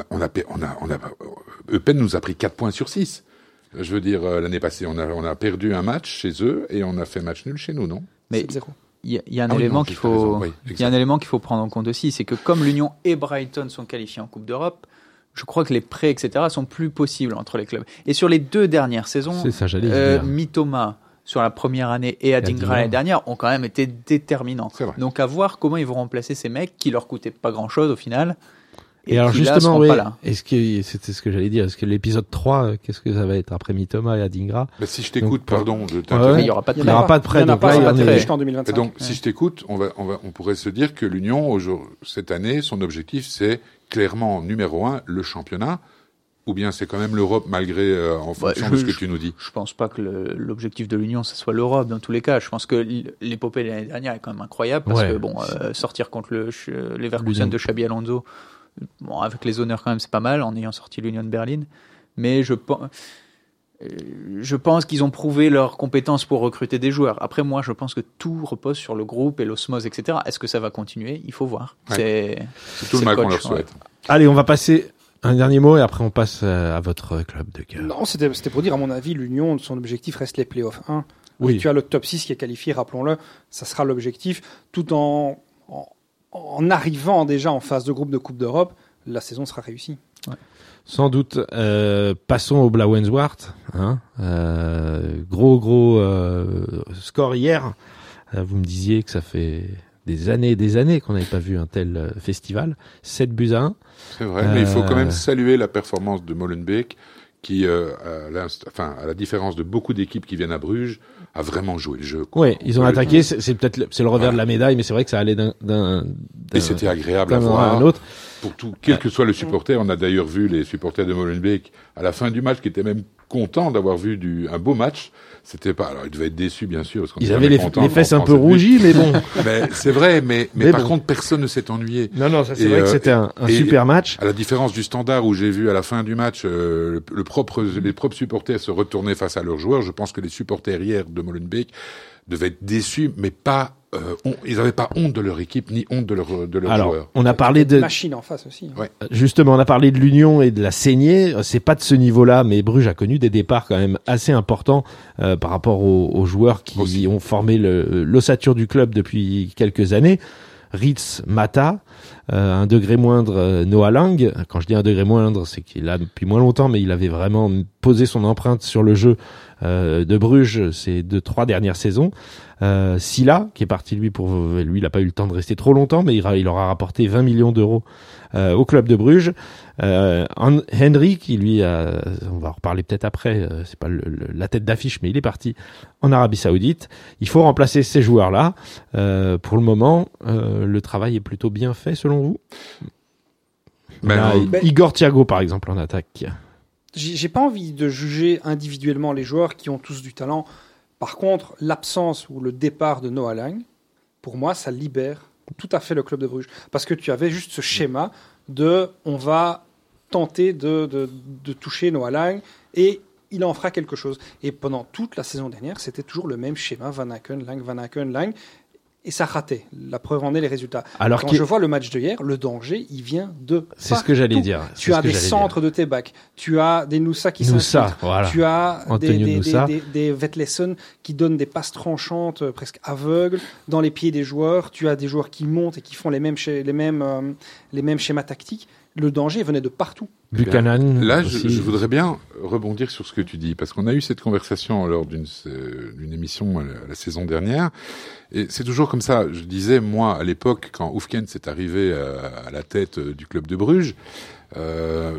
Eupen nous a pris 4 points sur 6. Je veux dire, l'année passée, on a perdu un match chez eux et on a fait match nul chez nous, non? Mais 7-0. il y a un Ah oui, élément non, qu'il t'as raison, faut, oui, il y a un élément qu'il faut prendre en compte aussi, c'est que comme l'Union et Brighton sont qualifiés en Coupe d'Europe, je crois que les prêts, etc., sont plus possibles entre les clubs. Et sur les 2 dernières saisons, C'est ça, j'allais dire. Mitoma sur la première année et Adingra l'année dernière ont quand même été déterminants. C'est vrai. Donc à voir comment ils vont remplacer ces mecs qui leur coûtaient pas grand-chose au final. Et alors qui, là, justement, seront ouais, pas là. est-ce que c'était ce que j'allais dire? Est-ce que l'épisode 3, qu'est-ce que ça va être après Mitoma et Adingra? Bah, si je t'écoute, Donc, pardon, de ouais. t'interrompre. Mais il y aura pas de Il y aura pas de prêt, Il n'y en a donc pas, là, ça il y va en être est- jusqu'en 2025. Donc, si je t'écoute, on pourrait se dire que l'Union, cette année, son objectif, c'est clairement, numéro 1, le championnat, ou bien c'est quand même l'Europe, malgré, en fonction de ce que tu nous dis. Je pense pas que l'objectif de l'Union, ce soit l'Europe dans tous les cas. Je pense que l'épopée de l'année dernière est quand même incroyable parce Ouais. que bon, sortir contre les Leverkusen de Xabi Alonso, bon, avec les honneurs quand même, c'est pas mal en ayant sorti l'Union de Berlin. Mais je pense qu'ils ont prouvé leurs compétences pour recruter des joueurs. Après, moi, je pense que tout repose sur le groupe et l'osmose, etc. Est-ce que ça va continuer? Il faut voir. Ouais. C'est tout le mal qu'on leur souhaite. Allez, on va passer un dernier mot et après on passe à votre club de cœur. Non, c'était pour dire, à mon avis, l'Union, son objectif reste les playoffs 1. Oui. Et tu as le top 6 qui est qualifié, rappelons-le, ça sera l'objectif, tout en arrivant déjà en phase de groupe de Coupe d'Europe, la saison sera réussie. Sans doute. Passons au Blauenswart. Hein. Gros score hier. Vous me disiez que ça fait des années qu'on n'avait pas vu un tel festival. 7-1. C'est vrai, mais il faut quand même saluer la performance de Molenbeek, qui, à la différence de beaucoup d'équipes qui viennent à Bruges, a vraiment joué le jeu. Ouais, ils ont attaqué. C'est peut-être c'est le revers de la médaille, mais c'est vrai que ça allait Et c'était agréable à d'un voir. à un autre. Pour tout, quel que soit le supporter, on a d'ailleurs vu les supporters de Molenbeek à la fin du match qui étaient même contents d'avoir vu un beau match. C'était pas, alors ils devaient être déçus bien sûr parce qu'on Ils avaient les fesses un peu rougies, mais bon. Mais c'est vrai, mais par contre personne ne s'est ennuyé. Non, ça c'est Et, vrai que c'était un super match. À la différence du Standard où j'ai vu à la fin du match les propres supporters se retourner face à leurs joueurs, je pense que les supporters hier de Molenbeek devaient être déçus, mais pas ils n'avaient pas honte de leur équipe ni honte de leurs Alors, joueurs. on a parlé de Machine en face aussi. Ouais. justement, on a parlé de l'Union et de la saignée. C'est pas de ce niveau-là, mais Bruges a connu des départs quand même assez importants par rapport aux joueurs qui Aussi. ont formé l'ossature du club depuis quelques années. Ritz, Mata, un degré moindre Noah Lang. Quand je dis un degré moindre, c'est qu'il a depuis moins longtemps, mais il avait vraiment posé son empreinte sur le jeu de Bruges ces 2-3 dernières saisons. Silla, qui est parti lui il a pas eu le temps de rester trop longtemps, mais il aura rapporté 20 millions d'euros au club de Bruges. Henry, qui lui on va en reparler peut-être après, c'est pas la tête d'affiche, mais il est parti en Arabie Saoudite. Il faut remplacer ces joueurs-là. Pour le moment, le travail est plutôt bien fait selon vous. Igor Thiago, par exemple, en attaque. J'ai pas envie de juger individuellement les joueurs qui ont tous du talent. Par contre, l'absence ou le départ de Noah Lang, pour moi, ça libère tout à fait le club de Bruges. Parce que tu avais juste ce schéma de on va tenter de toucher Noah Lang et il en fera quelque chose. Et pendant toute la saison dernière, c'était toujours le même schéma, Van Aken, Lang. Et ça ratait. La preuve en est les résultats. Alors quand je vois le match d'hier, le danger, il vient de C'est ce que j'allais dire. Tu as des centres de Tebak, tu as des Noussa qui s'infiltrent, voilà. tu as Noussa. des Vetlesen qui donnent des passes tranchantes presque aveugles dans les pieds des joueurs, tu as des joueurs qui montent et qui font les mêmes schémas tactiques. Le danger venait de partout. Buchanan. Là, je voudrais bien rebondir sur ce que tu dis, parce qu'on a eu cette conversation lors d'une émission la saison dernière, et c'est toujours comme ça. Je disais, moi, à l'époque, quand Oufkens est arrivé à la tête du club de Bruges,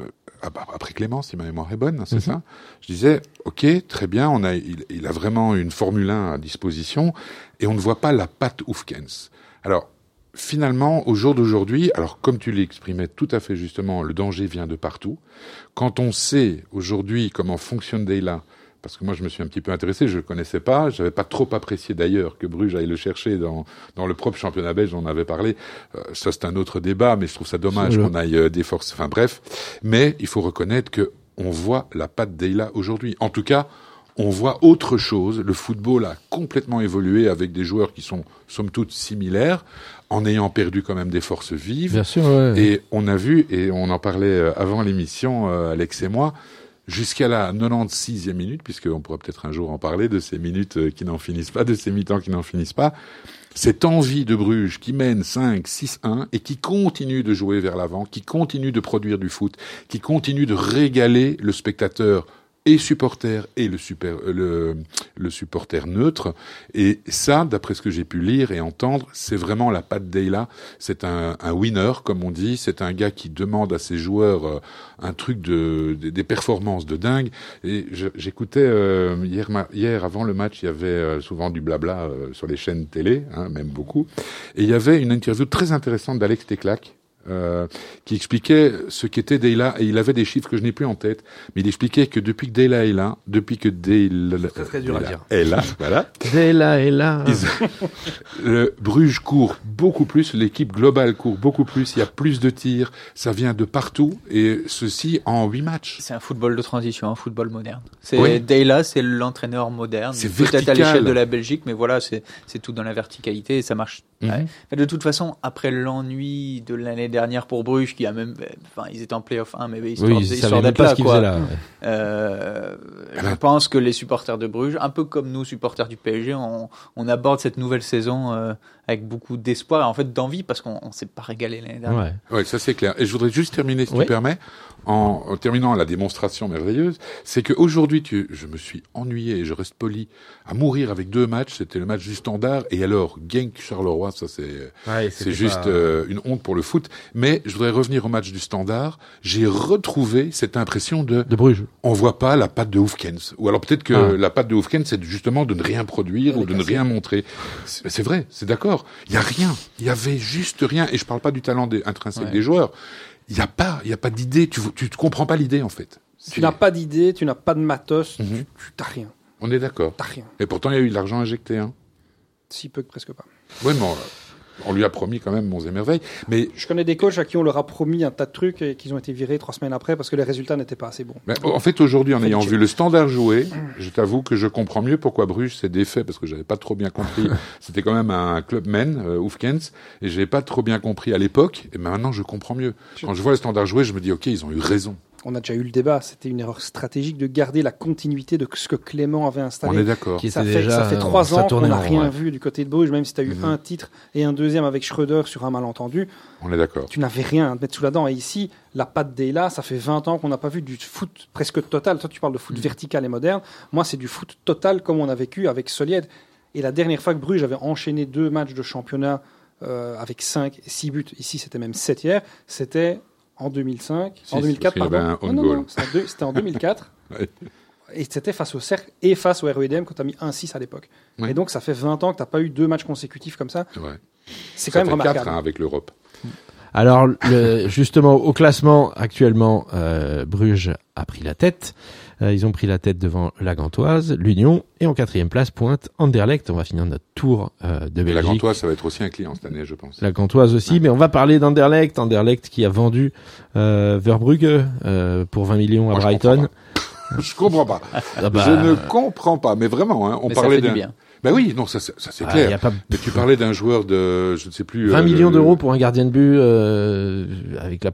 après Clément, si ma mémoire est bonne, c'est ça. Je disais, ok, très bien, il a vraiment une Formule 1 à disposition, et on ne voit pas la patte Hoefkens. Alors, finalement, au jour d'aujourd'hui, alors comme tu l'exprimais tout à fait justement, le danger vient de partout. Quand on sait aujourd'hui comment fonctionne Deila, parce que moi je me suis un petit peu intéressé, je le connaissais pas, j'avais pas trop apprécié d'ailleurs que Bruges aille le chercher dans le propre championnat belge, on en avait parlé. Ça c'est un autre débat, mais je trouve ça dommage qu'on aille des forces. Enfin bref, mais il faut reconnaître que on voit la patte Deila aujourd'hui. En tout cas, on voit autre chose. Le football a complètement évolué avec des joueurs qui sont somme toute similaires, en ayant perdu quand même des forces vives. Bien sûr, ouais. Et on a vu, et on en parlait avant l'émission, Alex et moi, jusqu'à la 96e minute, puisqu'on pourra peut-être un jour en parler de ces minutes qui n'en finissent pas, de ces mi-temps qui n'en finissent pas, cette envie de Bruges qui mène 5-6-1 et qui continue de jouer vers l'avant, qui continue de produire du foot, qui continue de régaler le spectateur et supporter et le supporter neutre. Et ça, d'après ce que j'ai pu lire et entendre, c'est vraiment la patte Deila. C'est un winner, comme on dit. C'est un gars qui demande à ses joueurs un truc des performances de dingue. Et j'écoutais hier avant le match, il y avait souvent du blabla sur les chaînes télé, même beaucoup. Et il y avait une interview très intéressante d'Alex Teclac, qui expliquait ce qu'était Deila, et il avait des chiffres que je n'ai plus en tête, mais il expliquait que depuis que Deila est là, très dur à dire. Est là, voilà. Deila est là. Le Bruges court beaucoup plus, l'équipe globale court beaucoup plus, il y a plus de tirs, ça vient de partout, et ceci en 8 matchs. C'est un football de transition, un football moderne. Oui. Deila, c'est l'entraîneur moderne. C'est peut-être vertical. à l'échelle de la Belgique, mais voilà, c'est tout dans la verticalité et ça marche. Ouais. De toute façon, après l'ennui de l'année dernière pour Bruges, qui a même, enfin, ils étaient en play-off 1, mais histoire d'être là, quoi. Là, ouais. Je pense que les supporters de Bruges, un peu comme nous, supporters du PSG, on aborde cette nouvelle saison avec beaucoup d'espoir et en fait d'envie, parce qu'on s'est pas régalé l'année dernière. Ouais, ça c'est clair. Et je voudrais juste terminer, si tu permets, en terminant la démonstration merveilleuse, c'est qu'aujourd'hui, je me suis ennuyé, et je reste poli, à mourir avec 2 matchs. C'était le match du Standard, et alors Genk-Charleroi, ça c'est juste une honte pour le foot. Mais je voudrais revenir au match du Standard. J'ai retrouvé cette impression de Bruges. On voit pas la patte de Hoefkens. Ou alors peut-être que la patte de Hoefkens, c'est justement de ne rien produire ou de ne rien montrer. C'est vrai, c'est d'accord. Il y a rien. Il y avait juste rien. Et je parle pas du talent intrinsèque des joueurs. Il y a pas d'idée. Tu comprends pas l'idée, en fait. Tu n'as pas d'idée, tu n'as pas de matos, tu t'as rien. On est d'accord. T'as rien. Et pourtant, il y a eu de l'argent injecté, hein. Si peu que presque pas. Oui, mais on lui a promis quand même monts et merveilles. Mais je connais des coachs à qui on leur a promis un tas de trucs et qu'ils ont été virés 3 semaines après parce que les résultats n'étaient pas assez bons. Mais en fait, aujourd'hui, en ayant vu le Standard jouer, je t'avoue que je comprends mieux pourquoi Bruges s'est défait, parce que j'avais pas trop bien compris. C'était quand même un clubman, Hoefkens, et j'avais pas trop bien compris à l'époque. Et maintenant, je comprends mieux. Quand je vois le Standard jouer, je me dis, ok, ils ont eu raison. On a déjà eu le débat, c'était une erreur stratégique de garder la continuité de ce que Clément avait installé. On est d'accord. Ça fait 3 ans qu'on n'a rien vu du côté de Bruges, même si tu as eu un titre et un deuxième avec Schröder sur un malentendu. On est d'accord. Tu n'avais rien à te mettre sous la dent. Et ici, la patte Deila, ça fait 20 ans qu'on n'a pas vu du foot presque total. Toi, tu parles de foot vertical et moderne. Moi, c'est du foot total comme on a vécu avec Solied. Et la dernière fois que Bruges avait enchaîné 2 matchs de championnat avec 5 et 6 buts, ici c'était même 7 hier, c'était... En 2005, en 2004, pardon. Non, c'était en 2004. Ouais. Et c'était face au Cercle et face au REDM quand tu as mis 1-6 à l'époque. Ouais. Et donc, ça fait 20 ans que tu n'as pas eu 2 matchs consécutifs comme ça. Ouais. C'est quand même remarquable. 4 avec l'Europe. Alors, justement, au classement, actuellement, Bruges a pris la tête. Ils ont pris la tête devant la Gantoise, l'Union, et en 4e place pointe Anderlecht. On va finir notre tour de Belgique. La Gantoise, ça va être aussi un client cette année, je pense. La Gantoise aussi, mais on va parler d'Anderlecht. Anderlecht qui a vendu Verbrugge pour 20 millions à Brighton. Je comprends pas. Je ne comprends pas, mais vraiment, hein, on parlait d'un... Ben oui, non, ça c'est clair. Mais tu parlais d'un joueur de, je ne sais plus... 20 millions d'euros pour un gardien de but, avec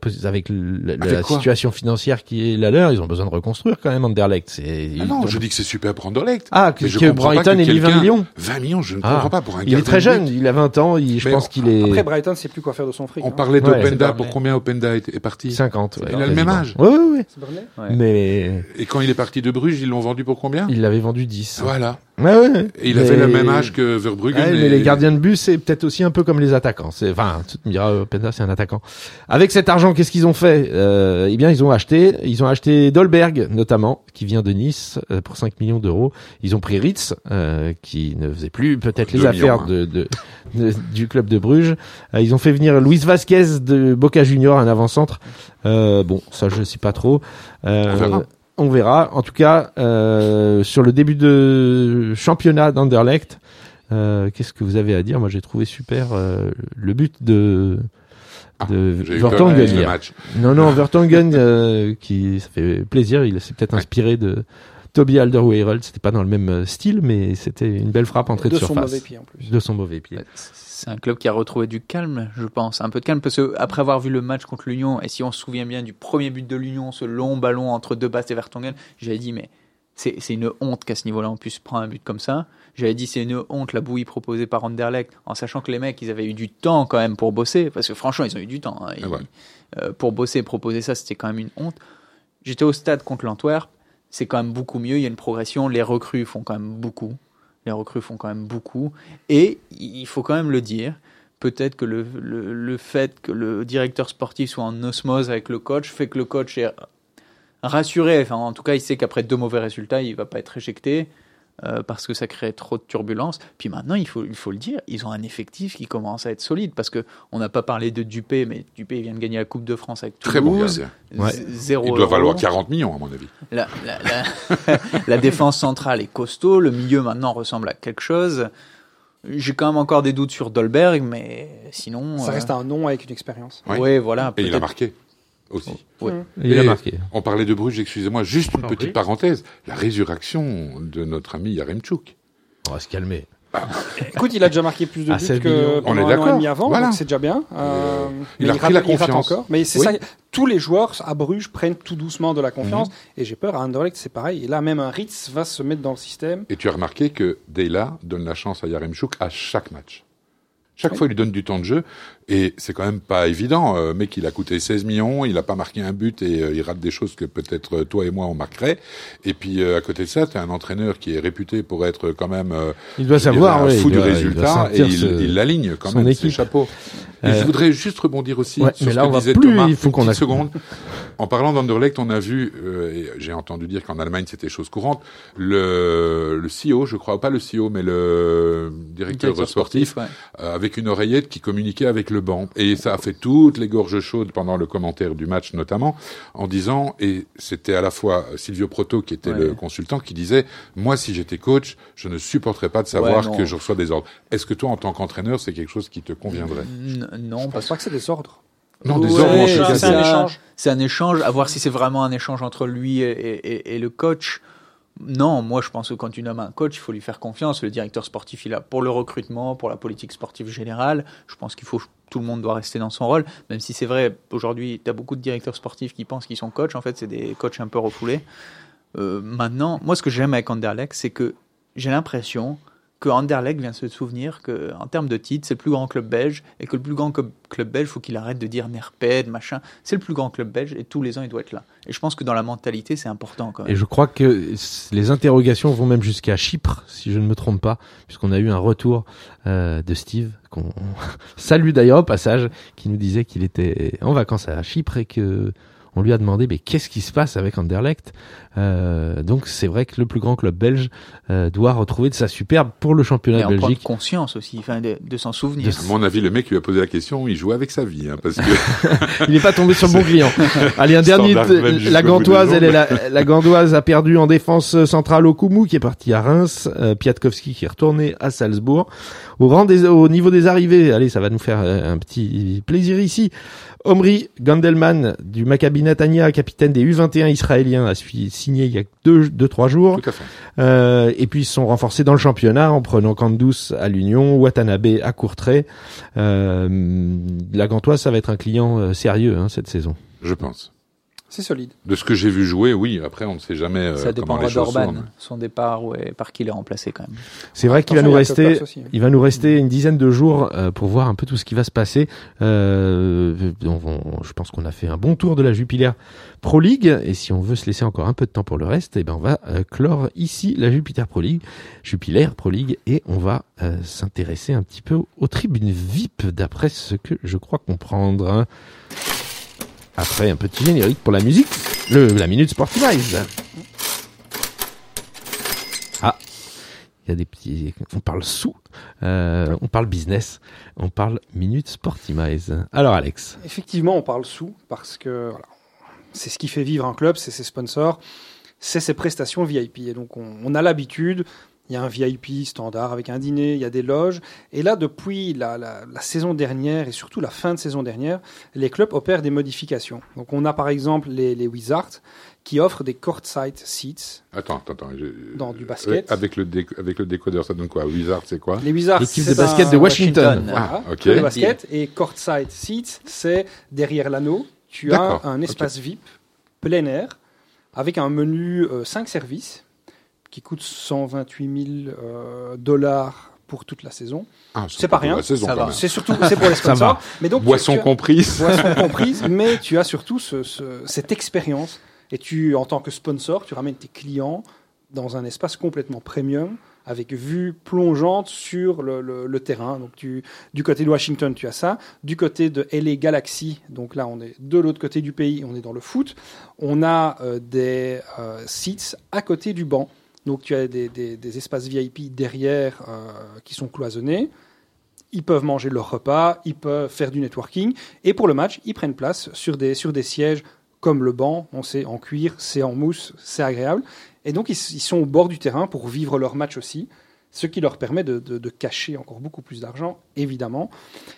la situation financière qui est la leur, ils ont besoin de reconstruire quand même Anderlecht. Non, je dis que c'est super pour Anderlecht. Ah, que Brighton ait mis 20 millions 20 millions, je ne comprends pas pour un gardien. Il est très jeune, il a 20 ans, je pense qu'il est... Après, Brighton, c'est plus quoi faire de son fric. On parlait d'Openda, pour combien Openda est parti? 50. Il a le même âge. Oui. Mais... Et quand il est parti de Bruges, ils l'ont vendu pour combien? Il l'avait vendu 10. Voilà. Ouais. Et il avait le même âge que Verbruggen. Ouais, mais les gardiens de but, c'est peut-être aussi un peu comme les attaquants. Enfin, tu me diras, Openda, c'est un attaquant. Avec cet argent, qu'est-ce qu'ils ont fait? Eh bien, ils ont acheté Dolberg, notamment, qui vient de Nice, pour 5 millions d'euros. Ils ont pris Ritz, qui ne faisait plus peut-être les affaires du club de Bruges. Ils ont fait venir Luis Vasquez de Boca Junior, un avant-centre. Bon, ça, je sais pas trop. On verra. En tout cas, sur le début de championnat d'Anderlecht, qu'est-ce que vous avez à dire? Moi, j'ai trouvé super le but de Vertonghen. Non, Vertonghen, ça fait plaisir. Il s'est peut-être inspiré de Toby Alderweireld. C'était pas dans le même style, mais c'était une belle frappe entrée de surface. De son mauvais pied, en plus. De son mauvais pied. C'est un club qui a retrouvé du calme, je pense. Un peu de calme, parce que après avoir vu le match contre l'Union, et si on se souvient bien du premier but de l'Union, ce long ballon entre deux basses et Vertonghen, j'avais dit, mais c'est une honte qu'à ce niveau-là, on puisse prendre un but comme ça. J'avais dit, c'est une honte, la bouillie proposée par Anderlecht, en sachant que les mecs, ils avaient eu du temps quand même pour bosser, parce que franchement, ils ont eu du temps. Pour bosser et proposer ça, c'était quand même une honte. J'étais au stade contre l'Antwerp, c'est quand même beaucoup mieux, il y a une progression, les recrues font quand même beaucoup. Et il faut quand même le dire, peut-être que le fait que le directeur sportif soit en osmose avec le coach fait que le coach est rassuré. Enfin, en tout cas, il sait qu'après 2 mauvais résultats, il ne va pas être éjecté parce que ça crée trop de turbulences. Puis maintenant, il faut le dire, ils ont un effectif qui commence à être solide parce qu'on n'a pas parlé de Dupé, mais Dupé il vient de gagner la Coupe de France avec Toulouse. Très bon gardien. Il doit valoir 40 millions, à mon avis. La défense centrale est costaud, le milieu maintenant ressemble à quelque chose. J'ai quand même encore des doutes sur Dolberg, mais sinon... Ça reste un nom avec une expérience. Oui, voilà. Et il a marqué aussi. Oui. Il a marqué. On parlait de Bruges, excusez-moi, juste une petite parenthèse. La résurrection de notre ami Yaremchuk. On va se calmer. Écoute, il a déjà marqué plus de buts que pendant un an et demi avant, donc c'est déjà bien. Il a repris la confiance. Encore. Mais c'est ça, tous les joueurs à Bruges prennent tout doucement de la confiance, et j'ai peur, à Anderlecht c'est pareil, et là même un Ritz va se mettre dans le système. Et tu as remarqué que Deyla donne la chance à Yaremchuk à chaque match. Chaque fois, il lui donne du temps de jeu, et c'est quand même pas évident. Mec, il a coûté 16 millions, il a pas marqué un but, et il rate des choses que peut-être toi et moi on marquerait. Et puis, à côté de ça, t'as un entraîneur qui est réputé pour être quand même il doit savoir, fou du résultat, et il l'aligne quand même, ses chapeaux. Et je voudrais juste rebondir aussi sur ce que disait Thomas, une petite seconde. En parlant d'Anderlecht, on a vu, et j'ai entendu dire qu'en Allemagne c'était chose courante, le CEO, je crois, pas le CEO, mais le directeur sportif, avec une oreillette qui communiquait avec le banc. Et ça a fait toutes les gorges chaudes pendant le commentaire du match notamment, en disant, et c'était à la fois Silvio Proto qui était le consultant, qui disait, moi si j'étais coach, je ne supporterais pas de savoir que je reçois des ordres. Est-ce que toi, en tant qu'entraîneur, c'est quelque chose qui te conviendrait? Non, parce que c'est des ordres. Non, des ordres, c'est un échange. C'est un échange, à voir si c'est vraiment un échange entre lui et le coach. Non, moi je pense que quand tu nommes un coach, il faut lui faire confiance. Le directeur sportif, il est là pour le recrutement, pour la politique sportive générale. Je pense tout le monde doit rester dans son rôle, même si c'est vrai, aujourd'hui, tu as beaucoup de directeurs sportifs qui pensent qu'ils sont coachs. En fait, c'est des coachs un peu refoulés. Maintenant, moi ce que j'aime avec Anderlecht, c'est que j'ai l'impression que Anderlecht vient se souvenir qu'en termes de titres, c'est le plus grand club belge, et que le plus grand club belge, il faut qu'il arrête de dire Nerped, machin. C'est le plus grand club belge, et tous les ans, il doit être là. Et je pense que dans la mentalité, c'est important quand même. Et je crois que les interrogations vont même jusqu'à Chypre, si je ne me trompe pas, puisqu'on a eu un retour de Steve, qu'on salue d'ailleurs au passage, qui nous disait qu'il était en vacances à Chypre et que on lui a demandé mais qu'est-ce qui se passe avec Anderlecht. Donc c'est vrai que le plus grand club belge doit retrouver de sa superbe pour le championnat de Belgique. Et en prendre conscience aussi, de s'en souvenir. À mon avis, le mec qui lui a posé la question, il jouait avec sa vie, parce que il n'est pas tombé sur le bon client. Allez, un dernier. La Gantoise, la Gantoise a perdu en défense centrale Okumu qui est parti à Reims, Piatkowski qui est retourné à Salzbourg. Au niveau des arrivées, allez, ça va nous faire un petit plaisir ici. Omri Gandelman du Maccabi Netanya, capitaine des U21 israéliens, a signé il y a 2-3 jours. Tout à fait. Et puis ils sont renforcés dans le championnat en prenant Kandous à l'Union, Watanabe à Courtrai. La Gantoise, ça va être un client sérieux cette saison. Je pense. C'est solide. De ce que j'ai vu jouer, oui. Après, on ne sait jamais Ça comment dépendra les choses d'Orban, tournent. son départ, par qui il est remplacé quand même. C'est vrai qu'il va Attention, nous il y a rester, Coppers aussi, hein. il va nous rester une dizaine de jours pour voir un peu tout ce qui va se passer. Je pense qu'on a fait un bon tour de la Jupiler Pro League, et si on veut se laisser encore un peu de temps pour le reste, on va clore ici la Jupiler Pro League, et on va s'intéresser un petit peu aux tribunes VIP, d'après ce que je crois comprendre. Après un petit générique pour la musique, la Minute Sportimise. Ah, il y a des petits... On parle on parle business, on parle Minute Sportimise. Alors Alex. Effectivement, on parle sous parce que voilà, c'est ce qui fait vivre un club, c'est ses sponsors, c'est ses prestations VIP. Et donc on a l'habitude, il y a un VIP standard avec un dîner, il y a des loges. Et là, depuis la saison dernière et surtout la fin de saison dernière, les clubs opèrent des modifications. Donc on a par exemple les Wizards qui offrent des courtside seats. Attends. Dans du basket. Avec le décodeur, ça donne quoi? Wizard, c'est quoi? Les Wizards, L'équipe c'est de basket de Washington. Voilà, Ah, ok. le basket. Et courtside seats, c'est derrière l'anneau. Tu as D'accord, un espace VIP plein air avec un menu 5 services qui coûte $128 000 pour toute la saison. Ah, C'est pas rien. La saison, Ça quand va. même. C'est pour les Ça sponsors. Mais donc, Boisson tu as- comprise. boisson comprise, mais tu as surtout cette expérience. Et en tant que sponsor, tu ramènes tes clients dans un espace complètement premium, avec vue plongeante sur le terrain. Donc du côté de Washington, tu as ça. Du côté de LA Galaxy, donc là on est de l'autre côté du pays, on est dans le foot. On a des seats à côté du banc. Donc tu as des espaces VIP derrière qui sont cloisonnés. Ils peuvent manger leur repas, ils peuvent faire du networking. Et pour le match, ils prennent place sur des sièges comme le banc. On sait, en cuir, c'est en mousse, c'est agréable. Et donc ils sont au bord du terrain pour vivre leur match aussi, ce qui leur permet de cacher encore beaucoup plus d'argent, évidemment.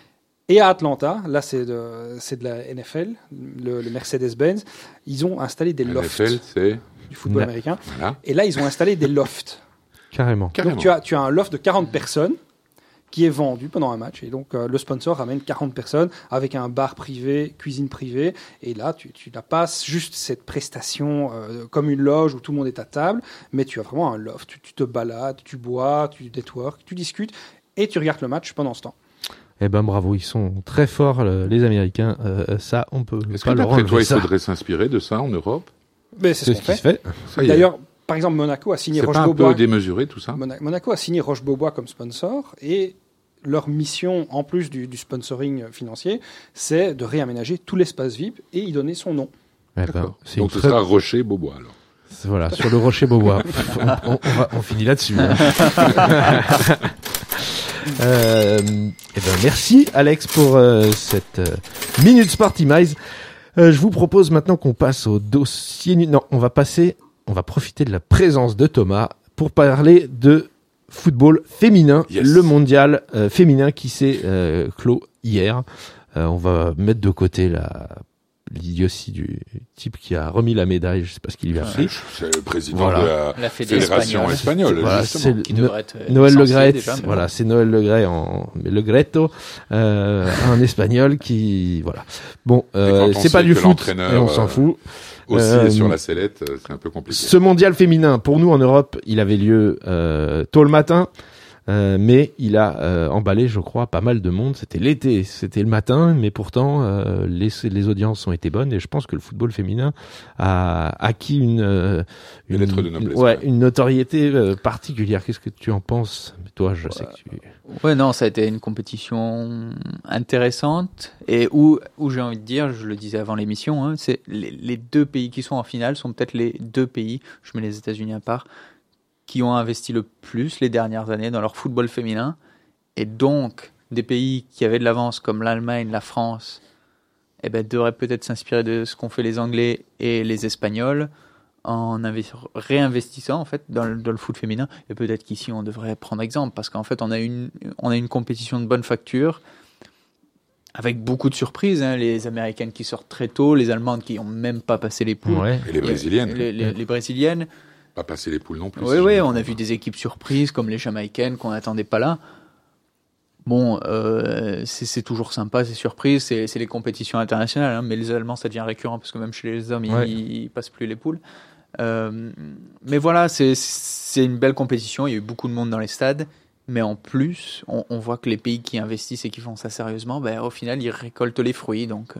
Et à Atlanta, là c'est de la NFL, le Mercedes-Benz, ils ont installé des lofts NFL, c'est... du football Ouais. américain. Voilà. Et là, ils ont installé des lofts. Carrément. Carrément. Donc tu as un loft de 40 personnes qui est vendu pendant un match. Et donc le sponsor ramène 40 personnes avec un bar privé, cuisine privée. Et là, tu n'as pas juste cette prestation comme une loge où tout le monde est à table, mais tu as vraiment un loft. Tu te balades, tu bois, tu network, tu discutes et tu regardes le match pendant ce temps. Eh ben bravo, ils sont très forts les Américains. Ça, on peut Est-ce pas que leur d'après toi, enlever il ça. faudrait s'inspirer de ça en Europe? Mais c'est C'est ce ce qu'on qui se fait. fait. Ça y est. D'ailleurs, par exemple, Monaco a signé C'est pas un Roche-Beaubois. peu démesuré tout ça? Monaco a signé Roche-Beaubois comme sponsor et leur mission, en plus du sponsoring financier, c'est de réaménager tout l'espace VIP et y donner son nom. Eh ben, D'accord. c'est une Donc ce très- sera Rocher Beaubois alors. Voilà, sur le Rocher Beaubois. on finit là-dessus. Hein. Eh ben, merci Alex pour cette Minute Sportimise. Je vous propose maintenant qu'on passe au dossier... Non, on va profiter de la présence de Thomas pour parler de football féminin, Yes. le mondial féminin qui s'est clos hier. On va mettre de côté l'idiotie du type qui a remis la médaille, je sais pas ce qu'il lui a fait. C'est le président Voilà. de la La fédération Fédération espagnole, Voilà, justement. c'est qui devrait être Noël Le licencié Gret, déjà, mais voilà, c'est Noël Le Gret Le Gretto, un espagnol qui, voilà. Bon, Et quand on c'est sait pas du que foot, l'entraîneur, et on s'en fout. Aussi sur la sellette, c'est un peu compliqué. Ce mondial féminin, pour nous en Europe, il avait lieu tôt le matin, mais il a emballé, je crois, pas mal de monde. C'était l'été, c'était le matin, mais pourtant les audiences ont été bonnes et je pense que le football féminin a acquis une lettre de noblesse, ouais, ouais. une notoriété particulière. Qu'est-ce que tu en penses? Toi, je sais que tu... Ouais, non, ça a été une compétition intéressante et où j'ai envie de dire, je le disais avant l'émission, hein, c'est les deux pays qui sont en finale sont peut-être les deux pays, je mets les États-Unis à part, qui ont investi le plus les dernières années dans leur football féminin. Et donc, des pays qui avaient de l'avance comme l'Allemagne, la France, eh ben, devraient peut-être s'inspirer de ce qu'ont fait les Anglais et les Espagnols en réinvestissant en fait dans le foot féminin. Et peut-être qu'ici on devrait prendre exemple parce qu'en fait on a une compétition de bonne facture avec beaucoup de surprises, hein, les Américaines qui sortent très tôt, les Allemandes qui n'ont même pas passé les poules, Ouais. Et les Brésiliennes, les Brésiliennes. pas passer les poules non plus. Oui, si oui, je me on a trompe vu pas. des équipes surprises comme les Jamaïcaines qu'on n'attendait pas là. Bon, c'est toujours sympa, c'est surprise, c'est les compétitions internationales, hein, mais les Allemands, ça devient récurrent parce que même chez les hommes, ils passent plus les poules. Mais voilà, c'est une belle compétition, il y a eu beaucoup de monde dans les stades, mais en plus, on voit que les pays qui investissent et qui font ça sérieusement, au final, ils récoltent les fruits, donc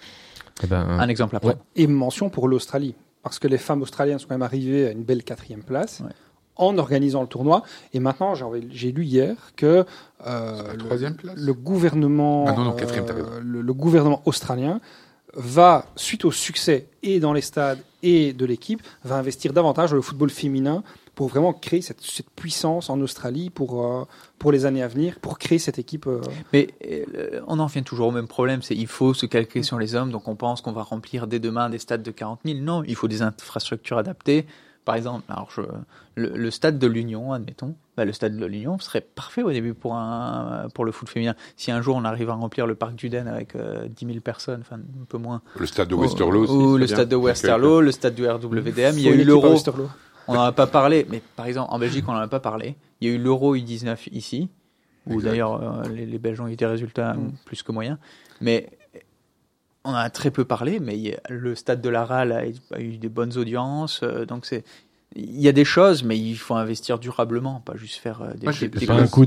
un exemple après. Ouais. Et mention pour l'Australie, parce que les femmes australiennes sont quand même arrivées à une belle 4e place. Ouais. En organisant le tournoi. Et maintenant, j'ai lu hier que le gouvernement, le gouvernement australien va, suite au succès et dans les stades et de l'équipe, va investir davantage dans le football féminin pour vraiment créer cette puissance en Australie pour les années à venir, pour créer cette équipe. Mais on en revient toujours au même problème, c'est il faut se calquer sur les hommes, donc on pense qu'on va remplir dès demain des stades de 40 000. Non, il faut des infrastructures adaptées. Par exemple, le stade de l'Union, admettons, le stade de l'Union serait parfait au début pour le foot féminin. Si un jour on arrive à remplir le parc d'Uden avec 10 000 personnes, enfin un peu moins. Le stade de Westerlo aussi. Ou le stade de Westerlo, le stade du RWDM. Il y a eu l'Euro. On n'en a pas parlé, mais par exemple en Belgique on n'en a pas parlé. Il y a eu l'Euro U19 ici, où d'ailleurs les Belges ont eu des résultats plus que moyens. Mais on en a très peu parlé, mais le stade de la RAL a eu des bonnes audiences, donc il y a des choses, mais il faut investir durablement, pas juste faire des pas un coup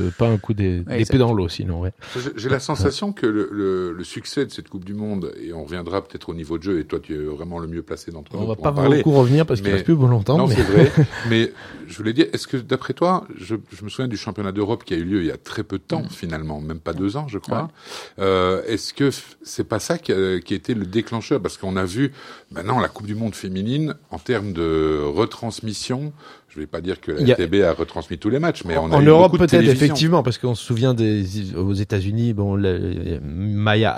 d'épée dans l'eau, sinon. Ouais. J'ai la sensation que le succès de cette Coupe du Monde, et on reviendra peut-être au niveau de jeu, et toi tu es vraiment le mieux placé d'entre nous. On va pas beaucoup revenir parce qu'il reste plus longtemps. Non, c'est vrai. Mais je voulais dire, est-ce que d'après toi, je me souviens du championnat d'Europe qui a eu lieu il y a très peu de temps finalement, même pas 2 ans, je crois. Ouais. Est-ce que c'est pas ça qui a été le déclencheur? Parce qu'on a vu maintenant la Coupe du Monde féminine en termes de retransmission. Je vais pas dire que la RTB a retransmis tous les matchs, mais on a en eu Europe beaucoup de peut-être effectivement, parce qu'on se souvient aux États-Unis, Maya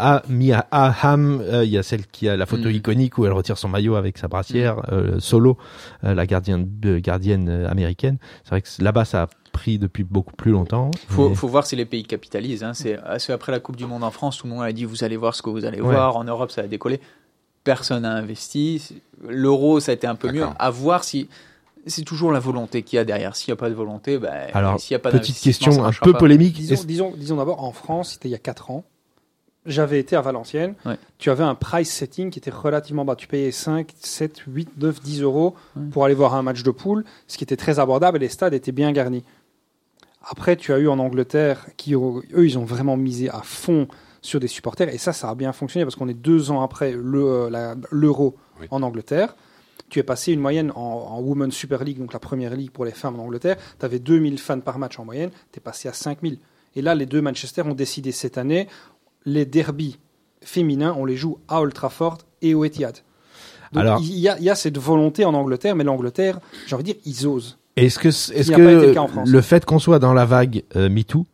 Hamm, il y a celle qui a la photo iconique où elle retire son maillot avec sa brassière, solo, la gardienne américaine. C'est vrai que là-bas ça a pris depuis beaucoup plus longtemps. Faut voir si les pays capitalisent. Hein. C'est après la Coupe du Monde en France, tout le monde a dit vous allez voir ce que vous allez voir. En Europe, ça a décollé. Personne n'a investi. L'euro, ça a été un peu mieux. À voir si c'est toujours la volonté qu'il y a derrière. S'il n'y a pas de volonté, alors s'il y a pas petite question un peu polémique. Disons d'abord en France, c'était il y a 4 ans. J'avais été à Valenciennes. Ouais. Tu avais un price setting qui était relativement bas. Tu payais 5, 7, 8, 9, 10 euros pour aller voir un match de poule, ce qui était très abordable et les stades étaient bien garnis. Après, tu as eu en Angleterre eux, ils ont vraiment misé à fond sur des supporters et ça a bien fonctionné parce qu'on est 2 ans après l'Euro en Angleterre. Tu es passé une moyenne en Women's Super League, donc la première ligue pour les femmes en Angleterre. Tu avais 2000 fans par match en moyenne, tu es passé à 5000. Et là, les 2 Manchester ont décidé cette année, les derbies féminins, on les joue à Old Trafford et au Etihad. Donc il y a cette volonté en Angleterre, mais l'Angleterre, j'ai envie de dire, ils osent. Est-ce que le fait qu'on soit dans la vague MeToo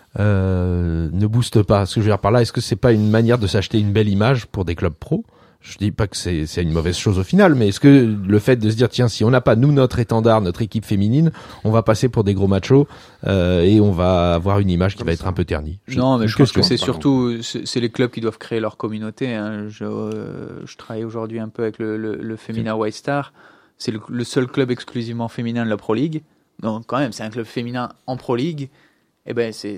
ne booste pas? Ce que je veux dire par là, est-ce que c'est pas une manière de s'acheter une belle image pour des clubs pro? Je dis pas que c'est une mauvaise chose au final, mais est-ce que le fait de se dire tiens, si on n'a pas nous notre étendard, notre équipe féminine, on va passer pour des gros machos et on va avoir une image qui va être un peu ternie? Non, mais je pense que c'est surtout c'est les clubs qui doivent créer leur communauté. Hein. Je travaille aujourd'hui un peu avec le Femina White Star. C'est le seul club exclusivement féminin de la Pro League. Donc quand même, c'est un club féminin en Pro League. Et ben c'est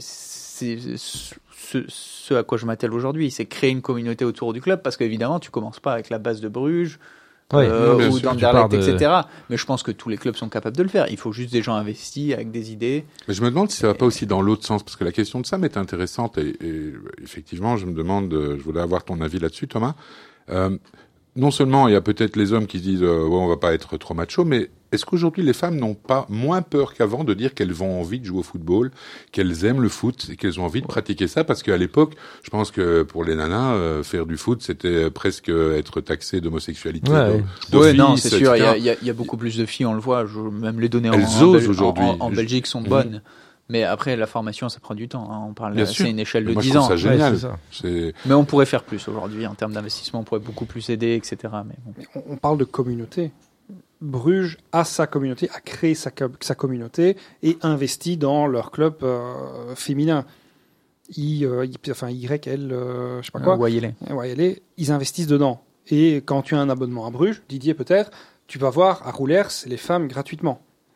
ce à quoi je m'attelle aujourd'hui, c'est créer une communauté autour du club, parce qu'évidemment, tu commences pas avec la base de Bruges ou d'Anderlecht, etc. Mais je pense que tous les clubs sont capables de le faire. Il faut juste des gens investis avec des idées. Mais je me demande si ça va pas aussi dans l'autre sens, parce que la question de Sam est intéressante et effectivement, je me demande, je voulais avoir ton avis là-dessus, Thomas. Non seulement il y a peut-être les hommes qui se disent on va pas être trop macho, mais est-ce qu'aujourd'hui les femmes n'ont pas moins peur qu'avant de dire qu'elles ont envie de jouer au football, qu'elles aiment le foot et qu'elles ont envie de pratiquer ça? Parce qu'à l'époque, je pense que pour les nanas, faire du foot, c'était presque être taxé d'homosexualité. Ouais, non, c'est sûr. Il y a beaucoup plus de filles, on le voit. Même les données en Belgique sont bonnes. Mais après, la formation, ça prend du temps. Hein. On parle, c'est une échelle de 10 ans. C'est génial. Mais on pourrait faire plus aujourd'hui en termes d'investissement. On pourrait beaucoup plus aider, etc. Mais on parle de communauté. Bruges a sa communauté, a créé sa communauté et investit dans leur club féminin. YL, je sais pas quoi. YL, ils investissent dedans. Et quand tu as un abonnement à Bruges, Didier peut-être, tu vas voir à Roulers les femmes gratuitement.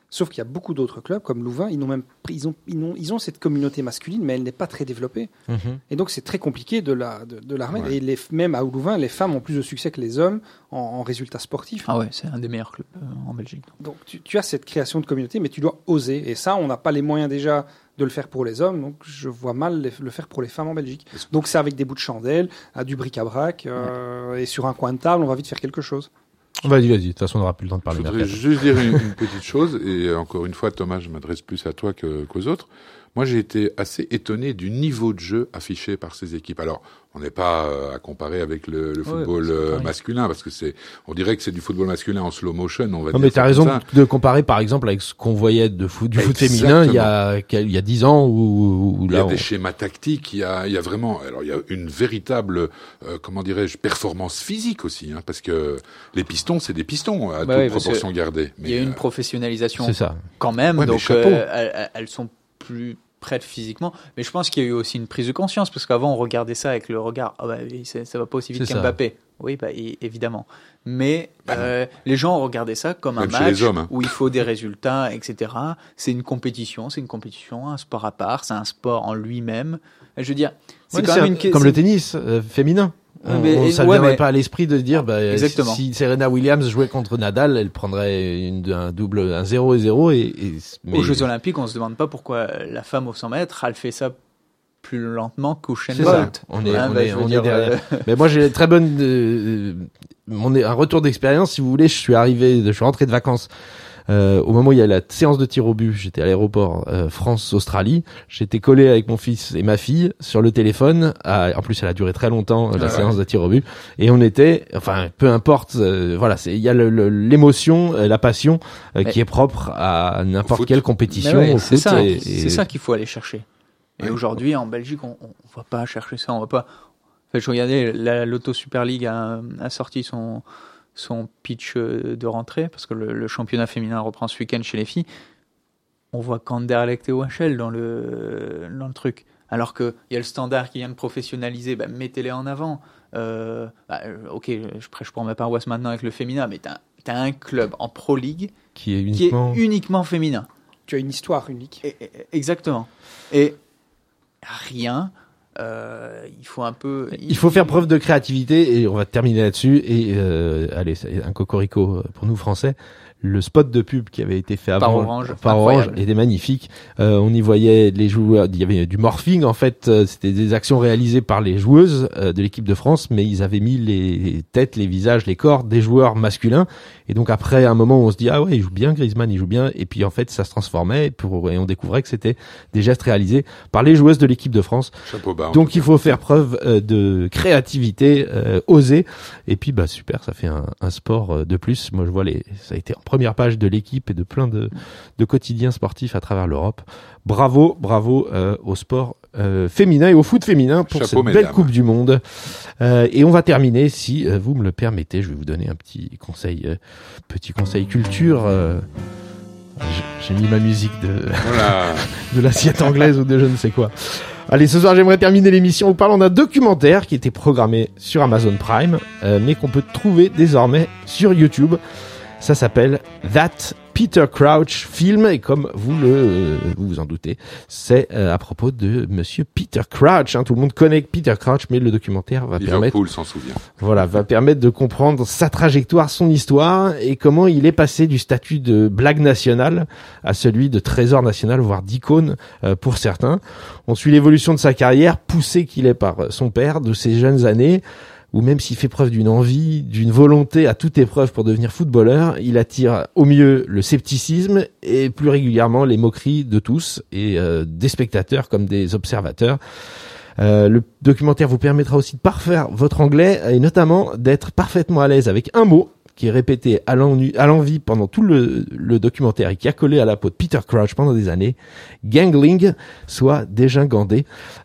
Sauf qu'il y a beaucoup d'autres clubs, comme Louvain, ils ont cette communauté masculine, mais elle n'est pas très développée. Et donc, c'est très compliqué de la remettre. Ouais. Et même à Louvain, les femmes ont plus de succès que les hommes en résultats sportifs. Ah ouais, c'est un des meilleurs clubs en Belgique. Donc, tu as cette création de communauté, mais tu dois oser. Et ça, on n'a pas les moyens déjà de le faire pour les hommes, donc je vois mal le faire pour les femmes en Belgique. Donc, c'est avec des bouts de chandelle, du bric-à-brac, et sur un coin de table, on va vite faire quelque chose. Vas-y. De toute façon, on n'aura plus le temps de Je parler. voudrais mercato. juste dire une petite chose, et encore une fois, Thomas, je m'adresse plus à toi qu'aux autres. Moi, j'ai été assez étonné du niveau de jeu affiché par ces équipes. Alors, on n'est pas à comparer avec le football masculin, parce que on dirait que c'est du football masculin en slow motion, on va dire. Non, mais t'as raison ça. de comparer, par exemple, avec ce qu'on voyait du foot féminin il y a 10 ans où Il y là, a des schémas tactiques, il y a vraiment, alors il y a une véritable, comment dirais-je, performance physique aussi, hein, parce que les pistons, c'est des pistons à toute proportion gardée. Il y a une professionnalisation c'est ça. quand même, Ouais, mais donc chapeau. elles sont plus prêtes physiquement, mais je pense qu'il y a eu aussi une prise de conscience, parce qu'avant on regardait ça avec le regard, ça va pas aussi vite C'est qu'Mbappé. Oui, évidemment. Mais les gens regardaient ça comme Même un chez match les hommes, hein. où il faut des résultats, etc. C'est une compétition, un sport à part, c'est un sport en lui-même. Je veux dire, c'est quand même comme le tennis féminin. Ça ne viendrait pas à l'esprit de se dire, exactement. Si Serena Williams jouait contre Nadal, elle prendrait un 0-0 mais aux Jeux Olympiques, on se demande pas pourquoi la femme au 100 mètres, elle fait ça plus lentement qu'Usain Bolt. On est derrière. Mais moi, j'ai très un retour d'expérience, si vous voulez. Je suis rentré de vacances. Au moment où il y a la séance de tir au but, j'étais à l'aéroport France-Australie. J'étais collé avec mon fils et ma fille sur le téléphone. En plus, elle a duré très longtemps, la séance de tir au but. Et on était, peu importe, il y a l'émotion, la passion qui est propre à n'importe quelle compétition. C'est ça qu'il faut aller chercher. Et aujourd'hui, en Belgique, on va pas chercher ça. On va pas. En fait, je regardais, la Lotto Super League a sorti son pitch de rentrée, parce que le championnat féminin reprend ce week-end chez les filles. On voit qu'Anderlecht et OHL dans le truc. Alors qu'il y a le Standard qui vient de professionnaliser, mettez-les en avant. Ok, je prêche pour ma paroisse maintenant avec le féminin, mais t'as un club en Pro League qui est uniquement féminin. Tu as une histoire unique. Exactement. Et rien... il faut faire preuve de créativité, et on va terminer là-dessus. Et allez, c'est un cocorico pour nous Français. Le spot de pub qui avait été fait avant par Orange était magnifique. On y voyait les joueurs, il y avait du morphing en fait, c'était des actions réalisées par les joueuses de l'équipe de France, mais ils avaient mis les têtes, les visages, les corps des joueurs masculins. Et donc après un moment où on se dit il joue bien, Griezmann il joue bien, et puis en fait ça se transformait et on découvrait que c'était des gestes réalisés par les joueuses de l'équipe de France. Chapeau bas. Donc il faut faire preuve de créativité, oser, et puis super, ça fait un sport de plus. Moi je vois ça a été en première page de l'équipe et de plein de quotidiens sportifs à travers l'Europe. Bravo au sport féminin et au foot féminin pour Chapeau, cette belle mesdames. Coupe du Monde. Et on va terminer, si vous me le permettez, je vais vous donner un petit conseil culture. J'ai mis ma musique de l'assiette anglaise ou de je ne sais quoi. Allez, ce soir, j'aimerais terminer l'émission en vous parlant d'un documentaire qui était programmé sur Amazon Prime, mais qu'on peut trouver désormais sur YouTube. Ça s'appelle That Peter Crouch Film, et comme vous vous en doutez, c'est à propos de monsieur Peter Crouch. Tout le monde connaît Peter Crouch, mais le documentaire va Liverpool s'en souvient. va permettre de comprendre sa trajectoire, son histoire, et comment il est passé du statut de blague nationale à celui de trésor national, voire d'icône pour certains. On suit l'évolution de sa carrière, poussé qu'il est par son père, de ses jeunes années, ou même s'il fait preuve d'une envie, d'une volonté à toute épreuve pour devenir footballeur, il attire au mieux le scepticisme et plus régulièrement les moqueries de tous et des spectateurs comme des observateurs. Le documentaire vous permettra aussi de parfaire votre anglais et notamment d'être parfaitement à l'aise avec un mot qui est répété à l'envi pendant tout le documentaire et qui a collé à la peau de Peter Crouch pendant des années, gangling, soit dégingandé.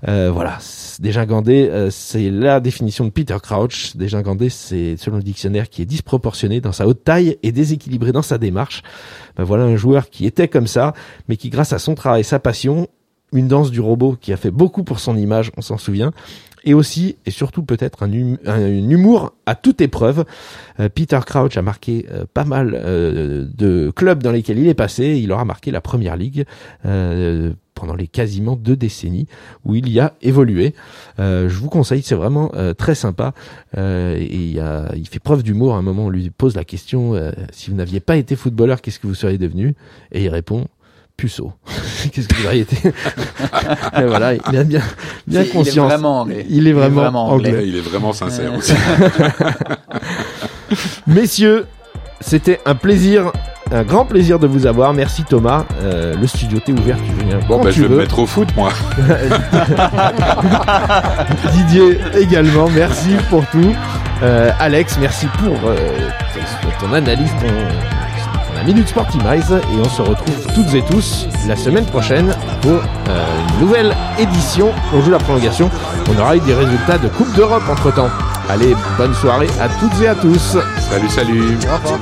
Dégingandé, c'est la définition de Peter Crouch. Dégingandé, c'est selon le dictionnaire qui est disproportionné dans sa haute taille et déséquilibré dans sa démarche. Voilà un joueur qui était comme ça, mais qui grâce à son travail, sa passion, une danse du robot qui a fait beaucoup pour son image, on s'en souvient. Et aussi, et surtout peut-être un humour à toute épreuve. Peter Crouch a marqué pas mal de clubs dans lesquels il est passé. Il aura marqué la Première Ligue pendant les quasiment 2 décennies où il y a évolué. Je vous conseille, c'est vraiment très sympa. Et il fait preuve d'humour. À un moment, on lui pose la question si vous n'aviez pas été footballeur, qu'est-ce que vous seriez devenu? Et il répond puceau. Qu'est-ce que vous auriez été? Et voilà, il a bien conscience. Il est vraiment anglais. Il est vraiment anglais. Il est vraiment sincère aussi. Messieurs, c'était un grand plaisir de vous avoir. Merci Thomas. Le studio t'est ouvert, tu viens quand tu je vais veux. me mettre au foot, moi. Didier également, merci pour tout. Alex, merci pour ton analyse, la Minute Sportimise, et on se retrouve toutes et tous la semaine prochaine pour une nouvelle édition. On joue la prolongation. On aura eu des résultats de Coupe d'Europe entre temps. Allez, bonne soirée à toutes et à tous. Salut. Au revoir.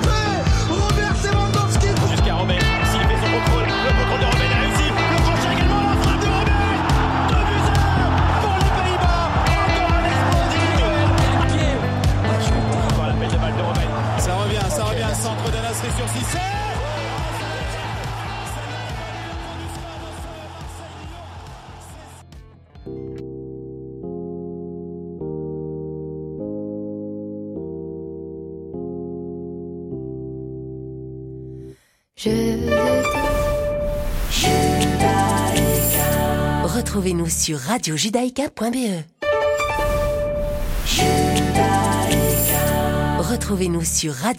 Ça revient, centre de Nasri sur Cissé. Retrouvez-nous sur radiojudaïka.be. Retrouvez-nous sur